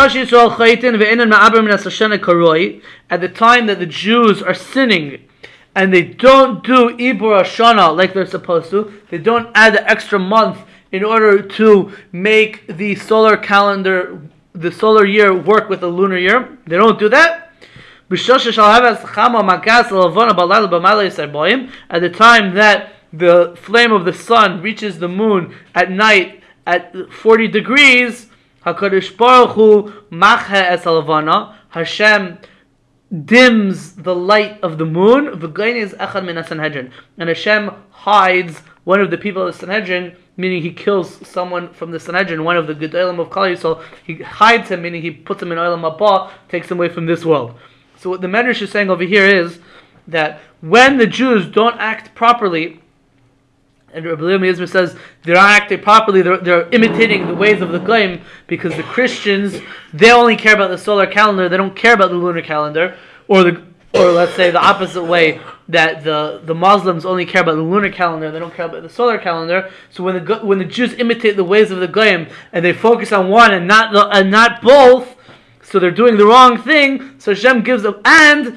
time that the Jews are sinning and they don't do Ibur Hashanah like they're supposed to, they don't add the extra month in order to make the solar calendar, the solar year work with the lunar year. They don't do that. At the time that the flame of the sun reaches the moon at night at 40 degrees, HaKadosh Baruch Hu machhe es halavana, Hashem dims the light of the moon, and Hashem hides one of the people of the Sanhedrin, meaning he kills someone from the Sanhedrin, one of the Gedolim of Klal Yisrael. He hides him, meaning he puts him in Olam Haba, takes him away from this world. So what the Medrash is saying over here is that when the Jews don't act properly, and Rabbi Leah Mizmer says they're not acting properly, they're imitating the ways of the Goyim, because the Christians, they only care about the solar calendar, they don't care about the lunar calendar, or let's say the opposite way, that the Muslims only care about the lunar calendar, they don't care about the solar calendar. So when the Jews imitate the ways of the Goyim and they focus on one and not both, so they're doing the wrong thing. So Hashem gives them, and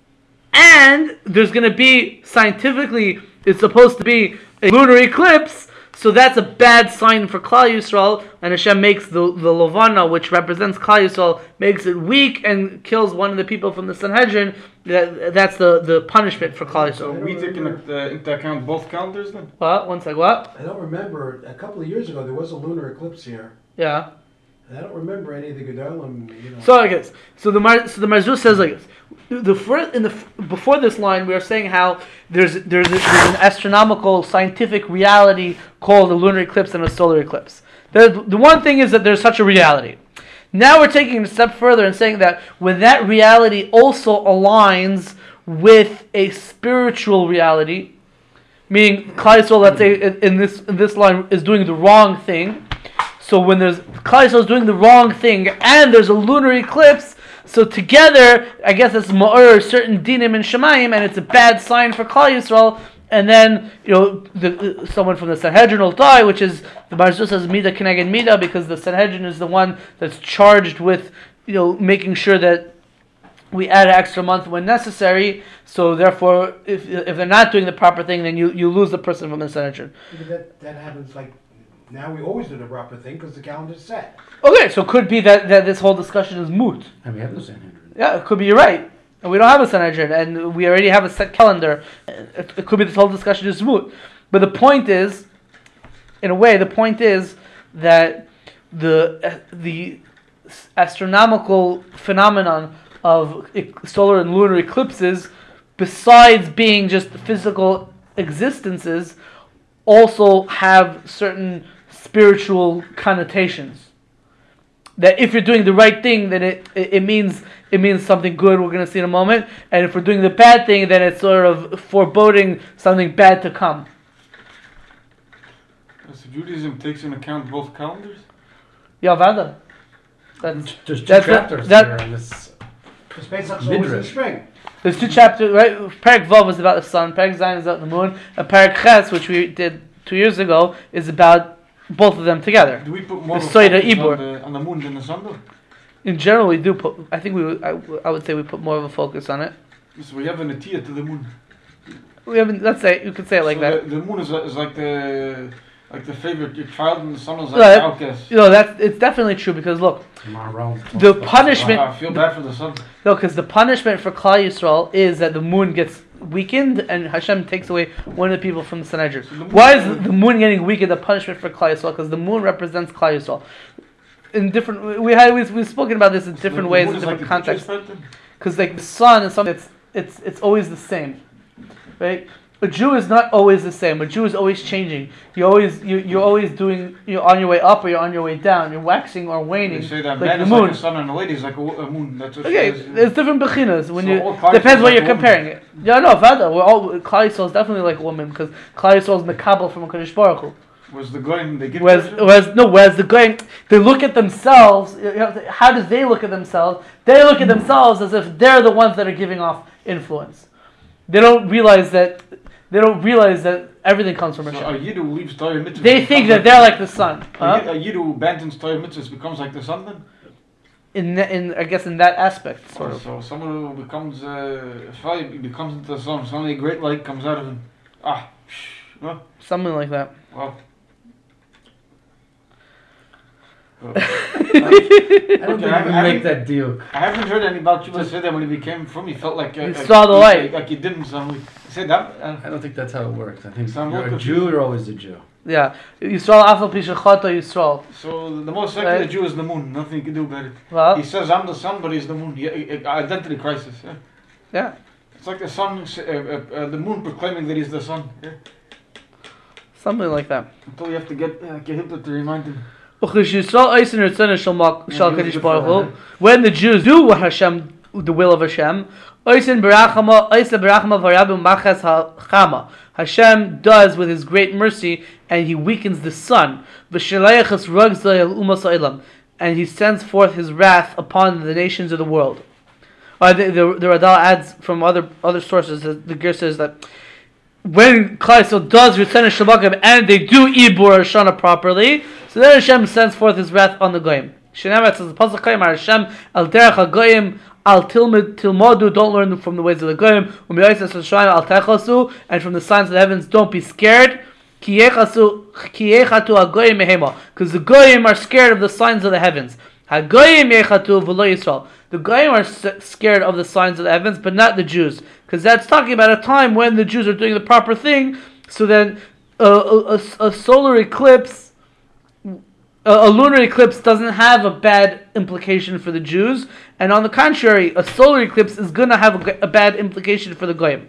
there's going to be, scientifically, it's supposed to be a lunar eclipse. So that's a bad sign for Klal Yisrael, and Hashem makes the Levana, which represents Klal Yisrael, makes it weak and kills one of the people from the Sanhedrin. That's the punishment for Klal Yisrael. So we take into account both calendars then? What? One sec, what? I don't remember, a couple of years ago there was a lunar eclipse here. Yeah. And I don't remember any of the Gedolim, So I guess the Marzuz says like this. Before this line, we were saying how there's an astronomical scientific reality called a lunar eclipse and a solar eclipse. The one thing is that there's such a reality. Now we're taking it a step further and saying that when that reality also aligns with a spiritual reality, meaning Klal Yisrael, let's say in this line, is doing the wrong thing. So when there's Klal Yisrael is doing the wrong thing and there's a lunar eclipse, so together, I guess it's ma'or certain dinim and shemayim, and it's a bad sign for Klal Yisrael. And then someone from the Sanhedrin will die, which is the Marzuz says midah keneged midah, because the Sanhedrin is the one that's charged with making sure that we add an extra month when necessary. So therefore, if they're not doing the proper thing, then you lose the person from the Sanhedrin. That happens like. Now we always do the proper thing because the calendar's set. Okay, so it could be that this whole discussion is moot. And we have the Sanhedrin. Yeah, it could be you're right. And we don't have a Sanhedrin, and we already have a set calendar. It could be this whole discussion is moot. But the point is, in a way, that the astronomical phenomenon of solar and lunar eclipses, besides being just physical existences, also have certain spiritual connotations. That if you're doing the right thing, then it means something good. We're going to see in a moment. And if we're doing the bad thing, then it's sort of foreboding something bad to come. So Judaism takes into account both calendars? Yeah, Vada. There's two chapters there in this. Because Pesach's always in the spring. There's two chapters, right? Parak Vav is about the sun, Parak Zayin is about the moon, and Parak Ches, which we did 2 years ago, is about both of them together. Do we put more the of a focus Ibur. on the moon than the sun though? In general, we do put, I would say we put more of a focus on it. So we have an atiyah to the moon. We haven't, let's say, you could say it like that. The moon is like the favorite your child, and the sun is like the outcast. It's definitely true, because look, the punishment. I feel bad for the sun. No, because the punishment for Klal Yisrael is that the moon gets weakened and Hashem takes away one of the people from the Sanhedrin. Why is the moon getting weakened? The punishment for Klal Yisrael, because the moon represents Klal Yisrael. In different, we've spoken about this in different ways, in different contexts. Because like the sun is something it's always the same, right? a Jew is not always the same. A Jew is always changing. You're always doing. You're on your way up or you're on your way down. You're waxing or waning. They say that like man the is moon. like a sun and a lady is like a moon. That's what Okay, she is. there's different bechinas when So you all Klal depends Yisrael what is you're like a comparing it. Yeah, no, Vada. We're all Klal Yisrael is definitely like a woman because Klal Yisrael is mekabel from a Kadosh Baruch Hu. Was the going they give Whereas the going they look at themselves. How do they look at themselves? They look at themselves as if they're the ones that are giving off influence. They don't realize that everything comes from So Hashem. a Yiddu leaves Torah mitzvahs. They think that they're like the sun. Huh? A Yiddu who abandons Torah mitzvahs becomes like the sun then? In I guess in that aspect, sort of. So someone who becomes he becomes into the sun. Suddenly a great light comes out of him. Well, Something like that. well. I don't think I we make that deal. I haven't heard any about Chuba say that when he became from he felt like He saw the light. like he didn't suddenly. He said that. I don't think that's how it works. I think So I'm you're a looking- Jew, you're always a Jew. Yeah, Yisrael afal pishachata Yisrael. So the most secular Right. Jew is the moon. Nothing you can do about it. Well, He says I'm the sun, but he's the moon. Identity crisis. Yeah. yeah, It's like the sun, the moon proclaiming that he's the sun. Yeah. something like that. Until you have to get Hitler to remind him. When the Jews do what Hashem, the will of Hashem, Hashem does with His great mercy, and He weakens the sun, and He sends forth His wrath upon the nations of the world. The Radal adds from other sources. The Ger says that when Klal Yisrael does Ritzon Shabbakim and they do Ibur Hashanah properly, so then Hashem sends forth His wrath on the Goyim. Shenamar says the pasuk Kayim Hashem al derech hagoyim al tilmodu, don't learn from the ways of the Goyim. U'mi'oisas Hashem al techasu, and from the signs of the heavens, don't be scared. Ki yechatu hagoyim mehema, because the Goyim are scared of the signs of the heavens. Hagoyim yechatu v'lo Yisrael. The Goyim are scared of the signs of the heavens, but not the Jews, because that's talking about a time when the Jews are doing the proper thing. So then, a solar eclipse, a lunar eclipse, doesn't have a bad implication for the Jews, and on the contrary, a solar eclipse is going to have a bad implication for the Goyim.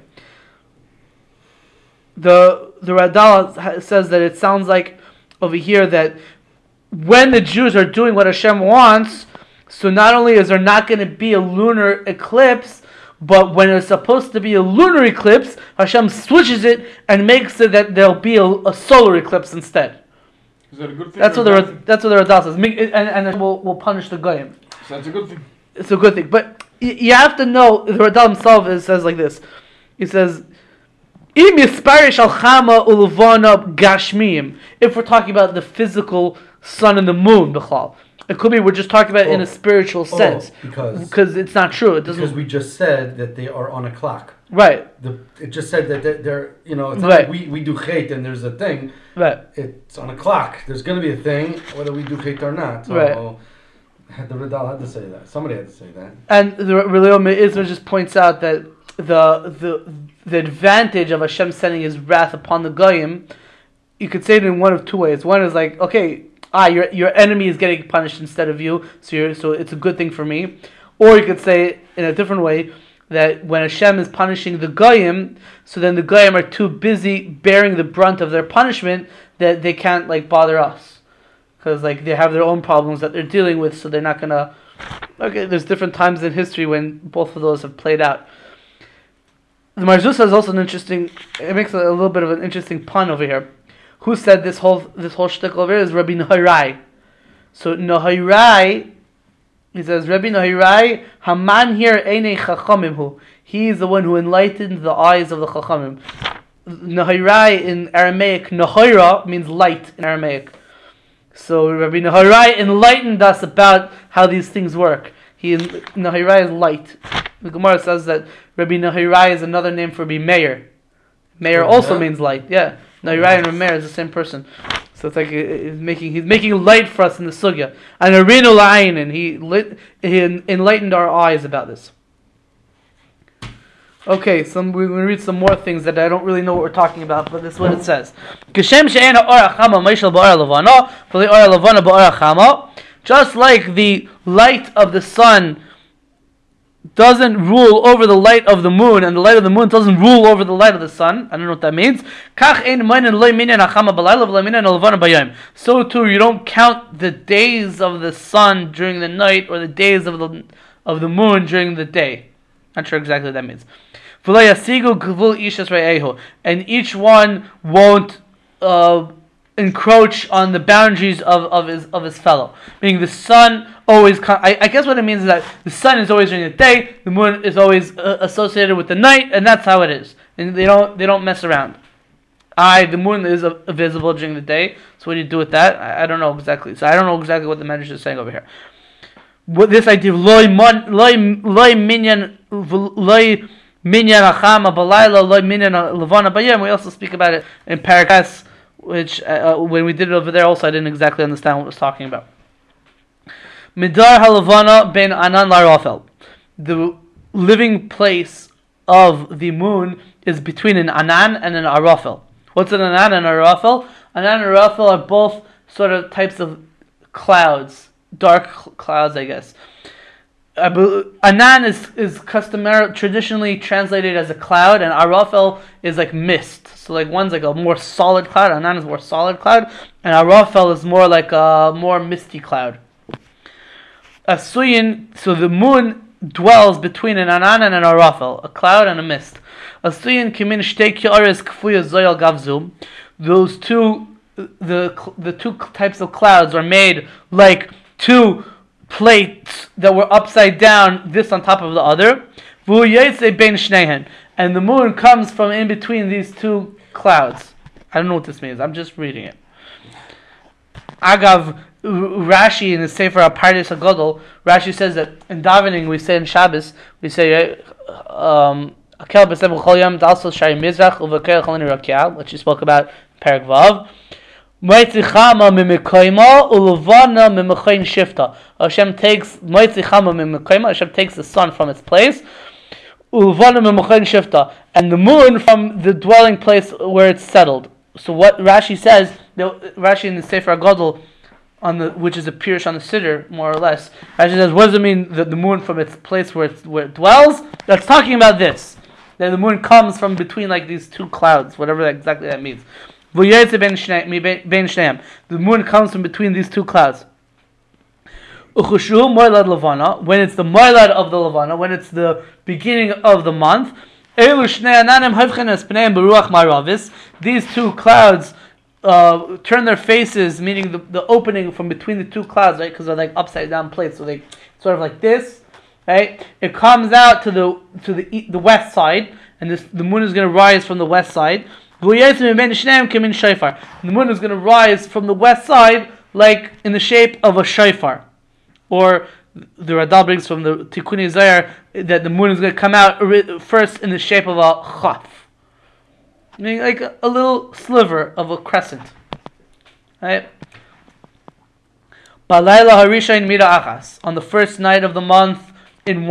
The Radal says that it sounds like over here that when the Jews are doing what Hashem wants, so not only is there not going to be a lunar eclipse, but when it's supposed to be a lunar eclipse, Hashem switches it and makes it that there'll be a solar eclipse instead. Is that a good thing? That's what the Radal says, and we'll punish the Goyim. So that's a good thing. It's a good thing, but you have to know the Radal himself says like this. He says, "Im yisparish al chama ulvana gashmim." If we're talking about the physical sun and the moon, b'chlal. It could be we're just talking about it in a spiritual sense, because it's not true. It doesn't. Because we just said that they are on a clock. Right. It just said that they're it's not Right. like we do chait and there's a thing. Right. It's on a clock. There's going to be a thing whether we do chait or not. So Right. the Radal had to say that. Somebody had to say that. And the Relio Me'izra just points out that the advantage of Hashem sending His wrath upon the Goyim, you could say it in one of two ways. One is like, okay, your enemy is getting punished instead of you, so it's a good thing for me. Or you could say in a different way that when Hashem is punishing the Goyim, so then the Goyim are too busy bearing the brunt of their punishment that they can't bother us, because they have their own problems that they're dealing with, so they're not gonna. Okay, there's different times in history when both of those have played out. The Marzuz has also an interesting. It makes a little bit of an interesting pun over here. Who said this whole shtick over here is Rabbi Nahirai. So Nahirai, he says Rabbi Nahirai, Haman here einei chachamim hu. He is the one who enlightened the eyes of the chachamim. Nahirai in Aramaic, Nahira means light in Aramaic. So Rabbi Nahirai enlightened us about how these things work. Nahirai is light. The Gemara says that Rabbi Nahirai is another name for Rabbi Meir. Meir also means light. Yeah. Nahirai and Rabbi Meir is the same person. So it's like he's making light for us in the sugya. And Arinu La'ayin, and he enlightened our eyes about this. Okay, we're going to read some more things that I don't really know what we're talking about, but this is what it says. Just like the light of the sun doesn't rule over the light of the moon, and the light of the moon doesn't rule over the light of the sun. I don't know what that means. So too, you don't count the days of the sun during the night or the days of the moon during the day. Not sure exactly what that means. And each one won't encroach on the boundaries of his fellow. Meaning the sun always I guess what it means is that the sun is always during the day, the moon is always associated with the night, and that's how it is. And they don't mess around. The moon is visible during the day, so what do you do with that? I don't know exactly. So I don't know exactly what the Medrash is saying over here. What this idea of loy minyan achama balayla loy minyan levana bayim, we also speak about it in Paragas, which when we did it over there also I didn't exactly understand what it was talking about. Midar halavana ben anan larafel. The living place of the moon is between an anan and an arafel. What's an anan and an arafel? Anan and arafel are both sort of types of clouds, dark clouds, I guess. Anan is traditionally translated as a cloud, and arafel is like mist. So like one's like a more solid cloud, Anan is more solid cloud, and arafel is more like a more misty cloud. So the moon dwells between an anan and an arafel, a cloud and a mist. Those two, the two types of clouds are made like two plates that were upside down, this on top of the other. And the moon comes from in between these two clouds. I don't know what this means. I'm just reading it. Agav, Rashi in the Sefer HaPardes HaGadol, Rashi says that in davening we say in Shabbos, we say which you spoke about in Perek Vav. Hashem takes the sun from its place, and the moon from the dwelling place where it's settled. So what Rashi says, Rashi in the Sefer HaGadol, which is a pirush on the Siddur, more or less, Rashi says, what does it mean that the moon from its place where it dwells? That's talking about this, that the moon comes from between like these two clouds, whatever exactly that means. The moon comes from between these two clouds. When it's the moilad of the Levana, when it's the beginning of the month, these two clouds turn their faces, meaning the opening from between the two clouds, right? Because they're like upside down plates, so they sort of like this, right? It comes out to the west side, and the moon is going to rise from the west side. The moon is going to rise from the west side, like in the shape of a shofar, or the Radal brings from the Tikkuni Zohar that the moon is going to come out first in the shape of a chaf, meaning like a little sliver of a crescent, right? Balayla harishayin mida achas, on the first night of the month, in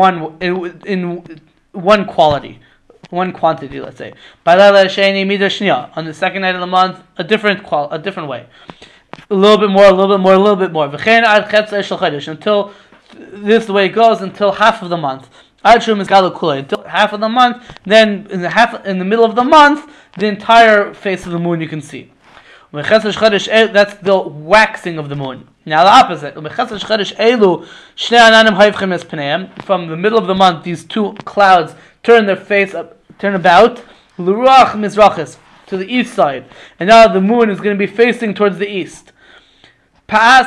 one quality, one quantity, let's say. Balayla sheni mida shnia, on the second night of the month, a different way, a little bit more, a little bit more, a little bit more. V'chein ad chetz shel chodesh, until this is the way it goes until half of the month. Until half of the month, then in the middle of the month, the entire face of the moon you can see. That's the waxing of the moon. Now the opposite. From the middle of the month, these two clouds turn about to the east side, and now the moon is going to be facing towards the east. Right?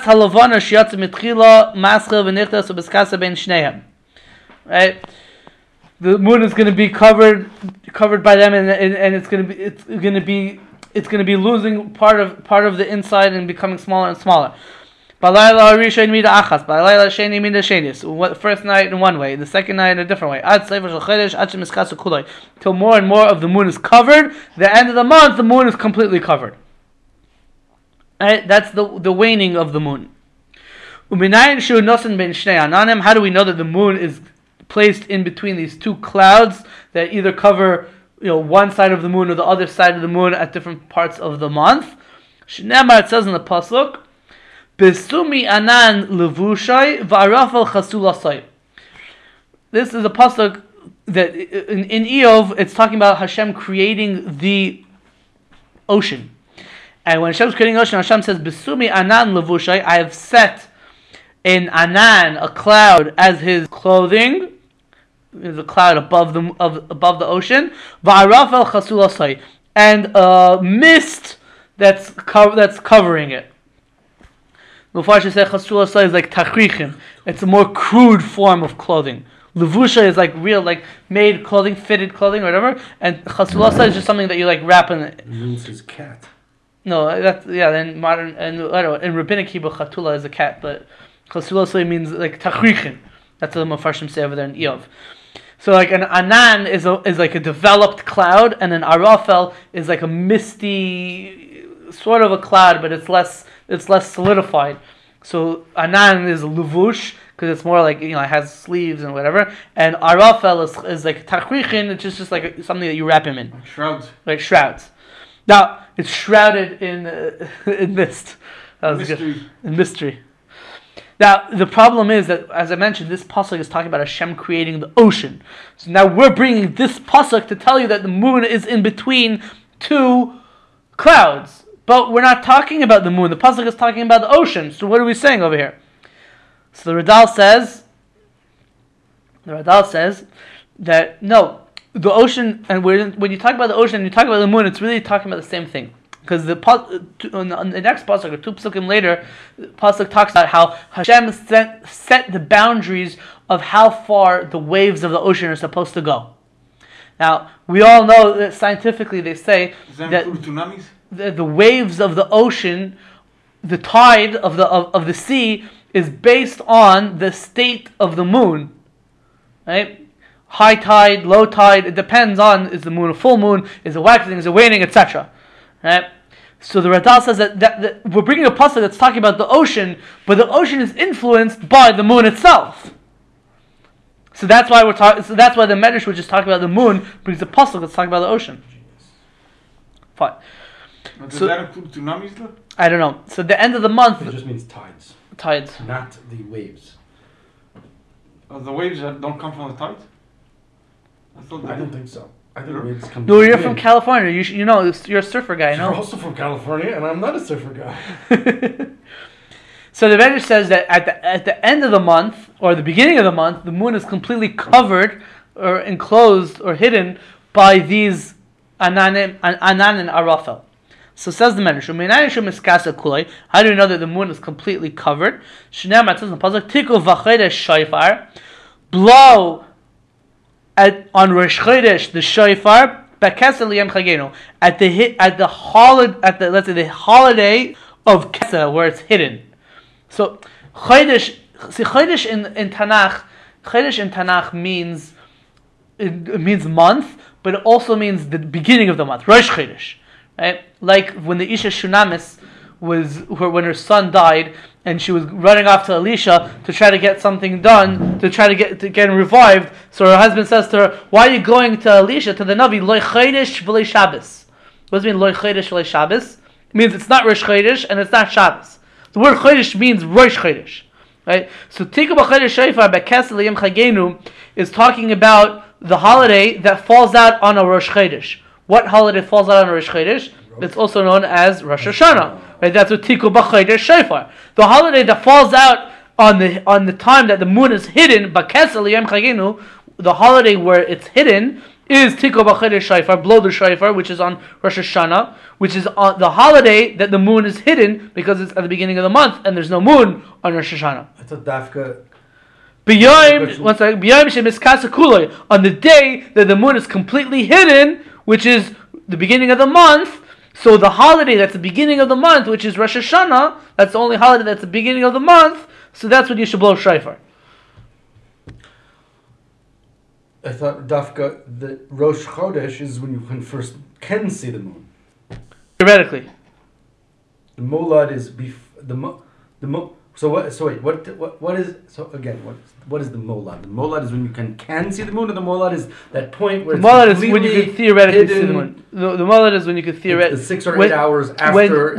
The moon is going to be covered by them, and it's going to be losing part of the inside and becoming smaller and smaller. First night in one way, the second night in a different way. Till more and more of the moon is covered. The end of the month, the moon is completely covered. Right? That's the waning of the moon. How do we know that the moon is placed in between these two clouds that either cover one side of the moon or the other side of the moon at different parts of the month? It says in the pasuk, "Besumi anan levushai v'arafel chasulasai." this is a pasuk that in Eov it's talking about Hashem creating the ocean. And when Hashem's creating the ocean, Hashem says, "Besumi anan levushai," I have set in anan, a cloud, as his clothing. There's a cloud above the ocean. Va'arafel chasulasai, and a mist that's covering it. Mufarsha said chasulasai is like tachrichim. It's a more crude form of clothing. Levusha is like real, like made clothing, fitted clothing, or whatever. And chasulasai is just something that you like wrap in it. Means his cat. No, that's in modern and I don't know, in rabbinic Hebrew, chatula is a cat, but chasulasai means like tachrichin. That's what the Mefarshim say over there in Eov. So like an anan is like a developed cloud, and an arafel is like a misty sort of a cloud, but it's less solidified. So anan is levush because it's more like, it has sleeves and whatever, and arafel is like tachrichin, which is just like something that you wrap him in. Shrouds. Like shrouds. Now it's shrouded in mist. That was Mystery. good. In mystery. Now the problem is that, as I mentioned, this pasuk is talking about Hashem creating the ocean. So now we're bringing this pasuk to tell you that the moon is in between two clouds, but we're not talking about the moon. The pasuk is talking about the ocean. So what are we saying over here? So the Radal says that no. The ocean, and when you talk about the ocean and you talk about the moon, it's really talking about the same thing. Because on the next pasuk, or two pasukim later, the pasuk talks about how Hashem set the boundaries of how far the waves of the ocean are supposed to go. Now, we all know that scientifically they say that the waves of the ocean, the tide of the sea, is based on the state of the moon, right? High tide, low tide, it depends on, is the moon a full moon, is it waxing, is it waning, etc. Right? So the Radal says that we're bringing a pasuk that's talking about the ocean, but the ocean is influenced by the moon itself. So that's why that's why the Medrash, which is talking about the moon, brings a pasuk that's talking about the ocean. Fine. Does that include tsunamis though? I don't know. So the end of the month. It just means tides. Tides. Not the waves. The waves that don't come from the tides? I don't think so. I think waves come. No, you're from California. You're a surfer guy, no? You're also from California, and I'm not a surfer guy. So the Medrash says that at the end of the month, or the beginning of the month, the moon is completely covered, or enclosed, or hidden by these anan and arafel. So says the Medrash, how do you know that the moon is completely covered? Blow on Rosh Chodesh the shofar b'Kesel Yom Chagenu at the holiday of Kesel, where it's hidden. So Chodesh in Tanakh means month, but it also means the beginning of the month, Rosh Chodesh, right? Like when the Isha Shunamis when her son died, and she was running off to Elisha to try to get something done, to try to get him revived. So her husband says to her, "Why are you going to Elisha, to the Navi? Loy Chodesh v'lei Shabbos." What does it mean, Loy Chodesh v'lei Shabbos? It means it's not Rosh Chodesh and it's not Shabbos. The word Chodesh means Rosh Chodesh, right? So Tikku b'Chodesh Shofar b'Kesel Yom Chagenu is talking about the holiday that falls out on a Rosh Chodesh. What holiday falls out on a Rosh Chodesh? It's also known as Rosh Hashanah. Right? That's what Tikku b'Chodesh Shofar. The holiday that falls out on the time that the moon is hidden, b'Kesel Yom Chagenu, the holiday where it's hidden is Tikku b'Chodesh Shofar, blow the shofar, which is on Rosh Hashanah, which is on the holiday that the moon is hidden because it's at the beginning of the month and there's no moon on Rosh Hashanah. That's a dafka. On the day that the moon is completely hidden, which is the beginning of the month. So the holiday that's the beginning of the month, which is Rosh Hashanah, that's the only holiday that's the beginning of the month, so that's when you should blow shofar. I thought dafka, the Rosh Chodesh is when you can see the moon. Theoretically. The molad is So what is the molad? The molad is when you can see the moon, and the molad is that point where the molad is when you can theoretically see the moon. The molad is when you can theoretically. The 6 or 8 hours after.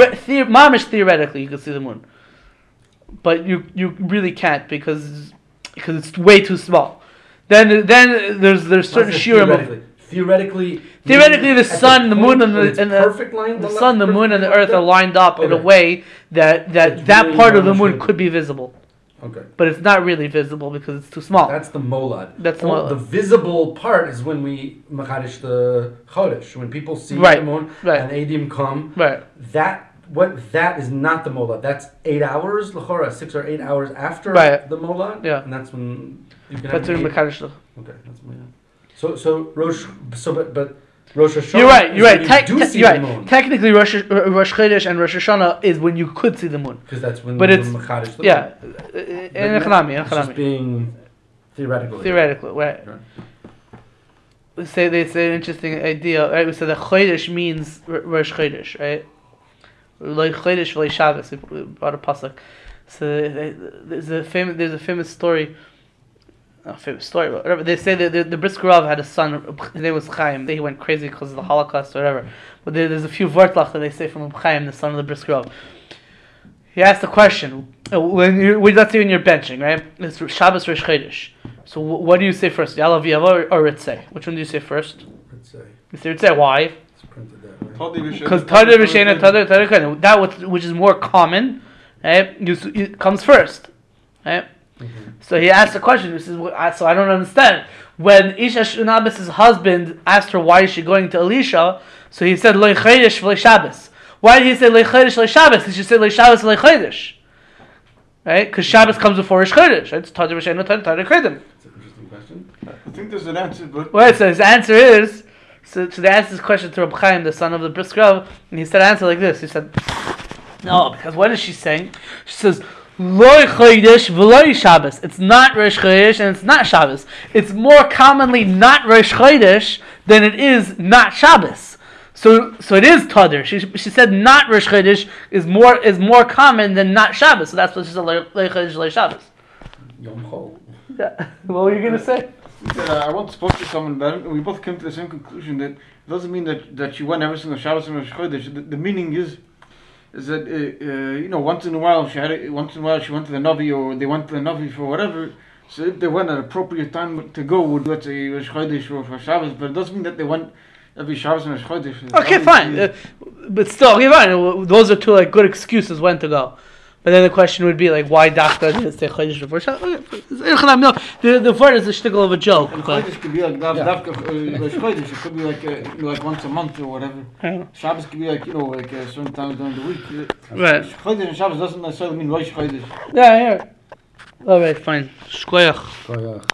Theoretically you can see the moon, but you really can't, because because it's way too small. Then there's certain shiurim. Theoretically, The sun, the moon, and the perfect line. the sun, the moon, and the earth are lined up in a way that really part of the moon non-shrinking. could be visible, Okay, but it's not really visible because it's too small. that's the molad. That's the molad. The visible part is when we machadish the chodesh, when people see Right, the moon right. and Eidim come. Right. That is not the molad. That's 8 hours, l'chora, 6 or 8 hours after Right. the molad. Yeah. And that's when you can That's have in eight- Mekadosh. Okay, that's my. So but Rosh Hashanah. You're right. is You're right. when you do see You're the right. moon, Technically, Rosh Chodesh and Rosh Hashanah is when you could see the moon. because that's when But you it's- machadish the Yeah, moon. in Echanami. It's just being theoretical. Theoretically, right. They say an interesting idea. Right, we said that Chodesh means Rosh Chodesh, right? Like Chodesh, like Shabbos. We brought a pasuk. So there's a famous story. Not a famous story, but whatever. They say that the Brisker Rav had a son. His name was Chaim. He went crazy because of the Holocaust or whatever. But there's a few vortlach that they say from Chaim, the son of the Brisker Rav. He asked a question. Let's say when you're benching, right? It's Shabbos Rosh Chodesh. So what do you say first? Yalav Yava or Ritzeh? Which one do you say first? Let's say You say Ritzeh. Why? it's printed that way. Because Tadeh V'Sheina Tadeh Kohen. That which is more common, right? It comes first, right? So he asked a question. He says, "So I don't understand." When Isha Shunabis' husband asked her why is she going to Elisha, so he said Lo Chodesh V'Lo Shabbos. Why did he say Lo Chodesh Lo Shabbos? He should say Lo Shabbos Lo Chodesh, right? Because Shabbos comes before Rosh Chodesh. Right? It's Tadeh V'Sheina Tadeh Kohen. It's an interesting question. I think there's an answer, but Well, so his answer is, so they asked this question to Reb Chaim, the son of the Brisker Rav, and he said answer like this. He said, no, because what is she saying? She says, Loi Chodesh v'loi Shabbos. It's not Rosh Chodesh and it's not Shabbos. It's more commonly not Rosh Chodesh than it is not Shabbos. So it is Tadr. She said not Rosh Chodesh is more common than not Shabbos. So that's what she said, Loi Chodesh v'loi Shabbos. Yom Chol. Yeah. What were you going to say? I once spoke to someone about it, and we both came to the same conclusion that it doesn't mean that you won every single Shabbos and Rosh Chodesh. The meaning is that once in a while she went to the Navi, or they went to the Navi for whatever. So if they went at an appropriate time to go, would let's say Rosh Chodesh or for Shabbos, but it doesn't mean that they went every Shabbos and Rosh Chodesh. Okay, fine. But still, okay, fine. Those are two good excuses when to go. But then the question would be why Dafka didn't say Chodesh before Shabbos? No, the word is a shtickle of a joke. And Chodesh could be like Rosh Chodesh. It could be like once a month or whatever. Yeah. Shabbos could be certain times during the week. Right. Chodesh and Shabbos doesn't necessarily mean Rosh Chodesh. Yeah. All right, fine. Shkoyach. Oh, yeah.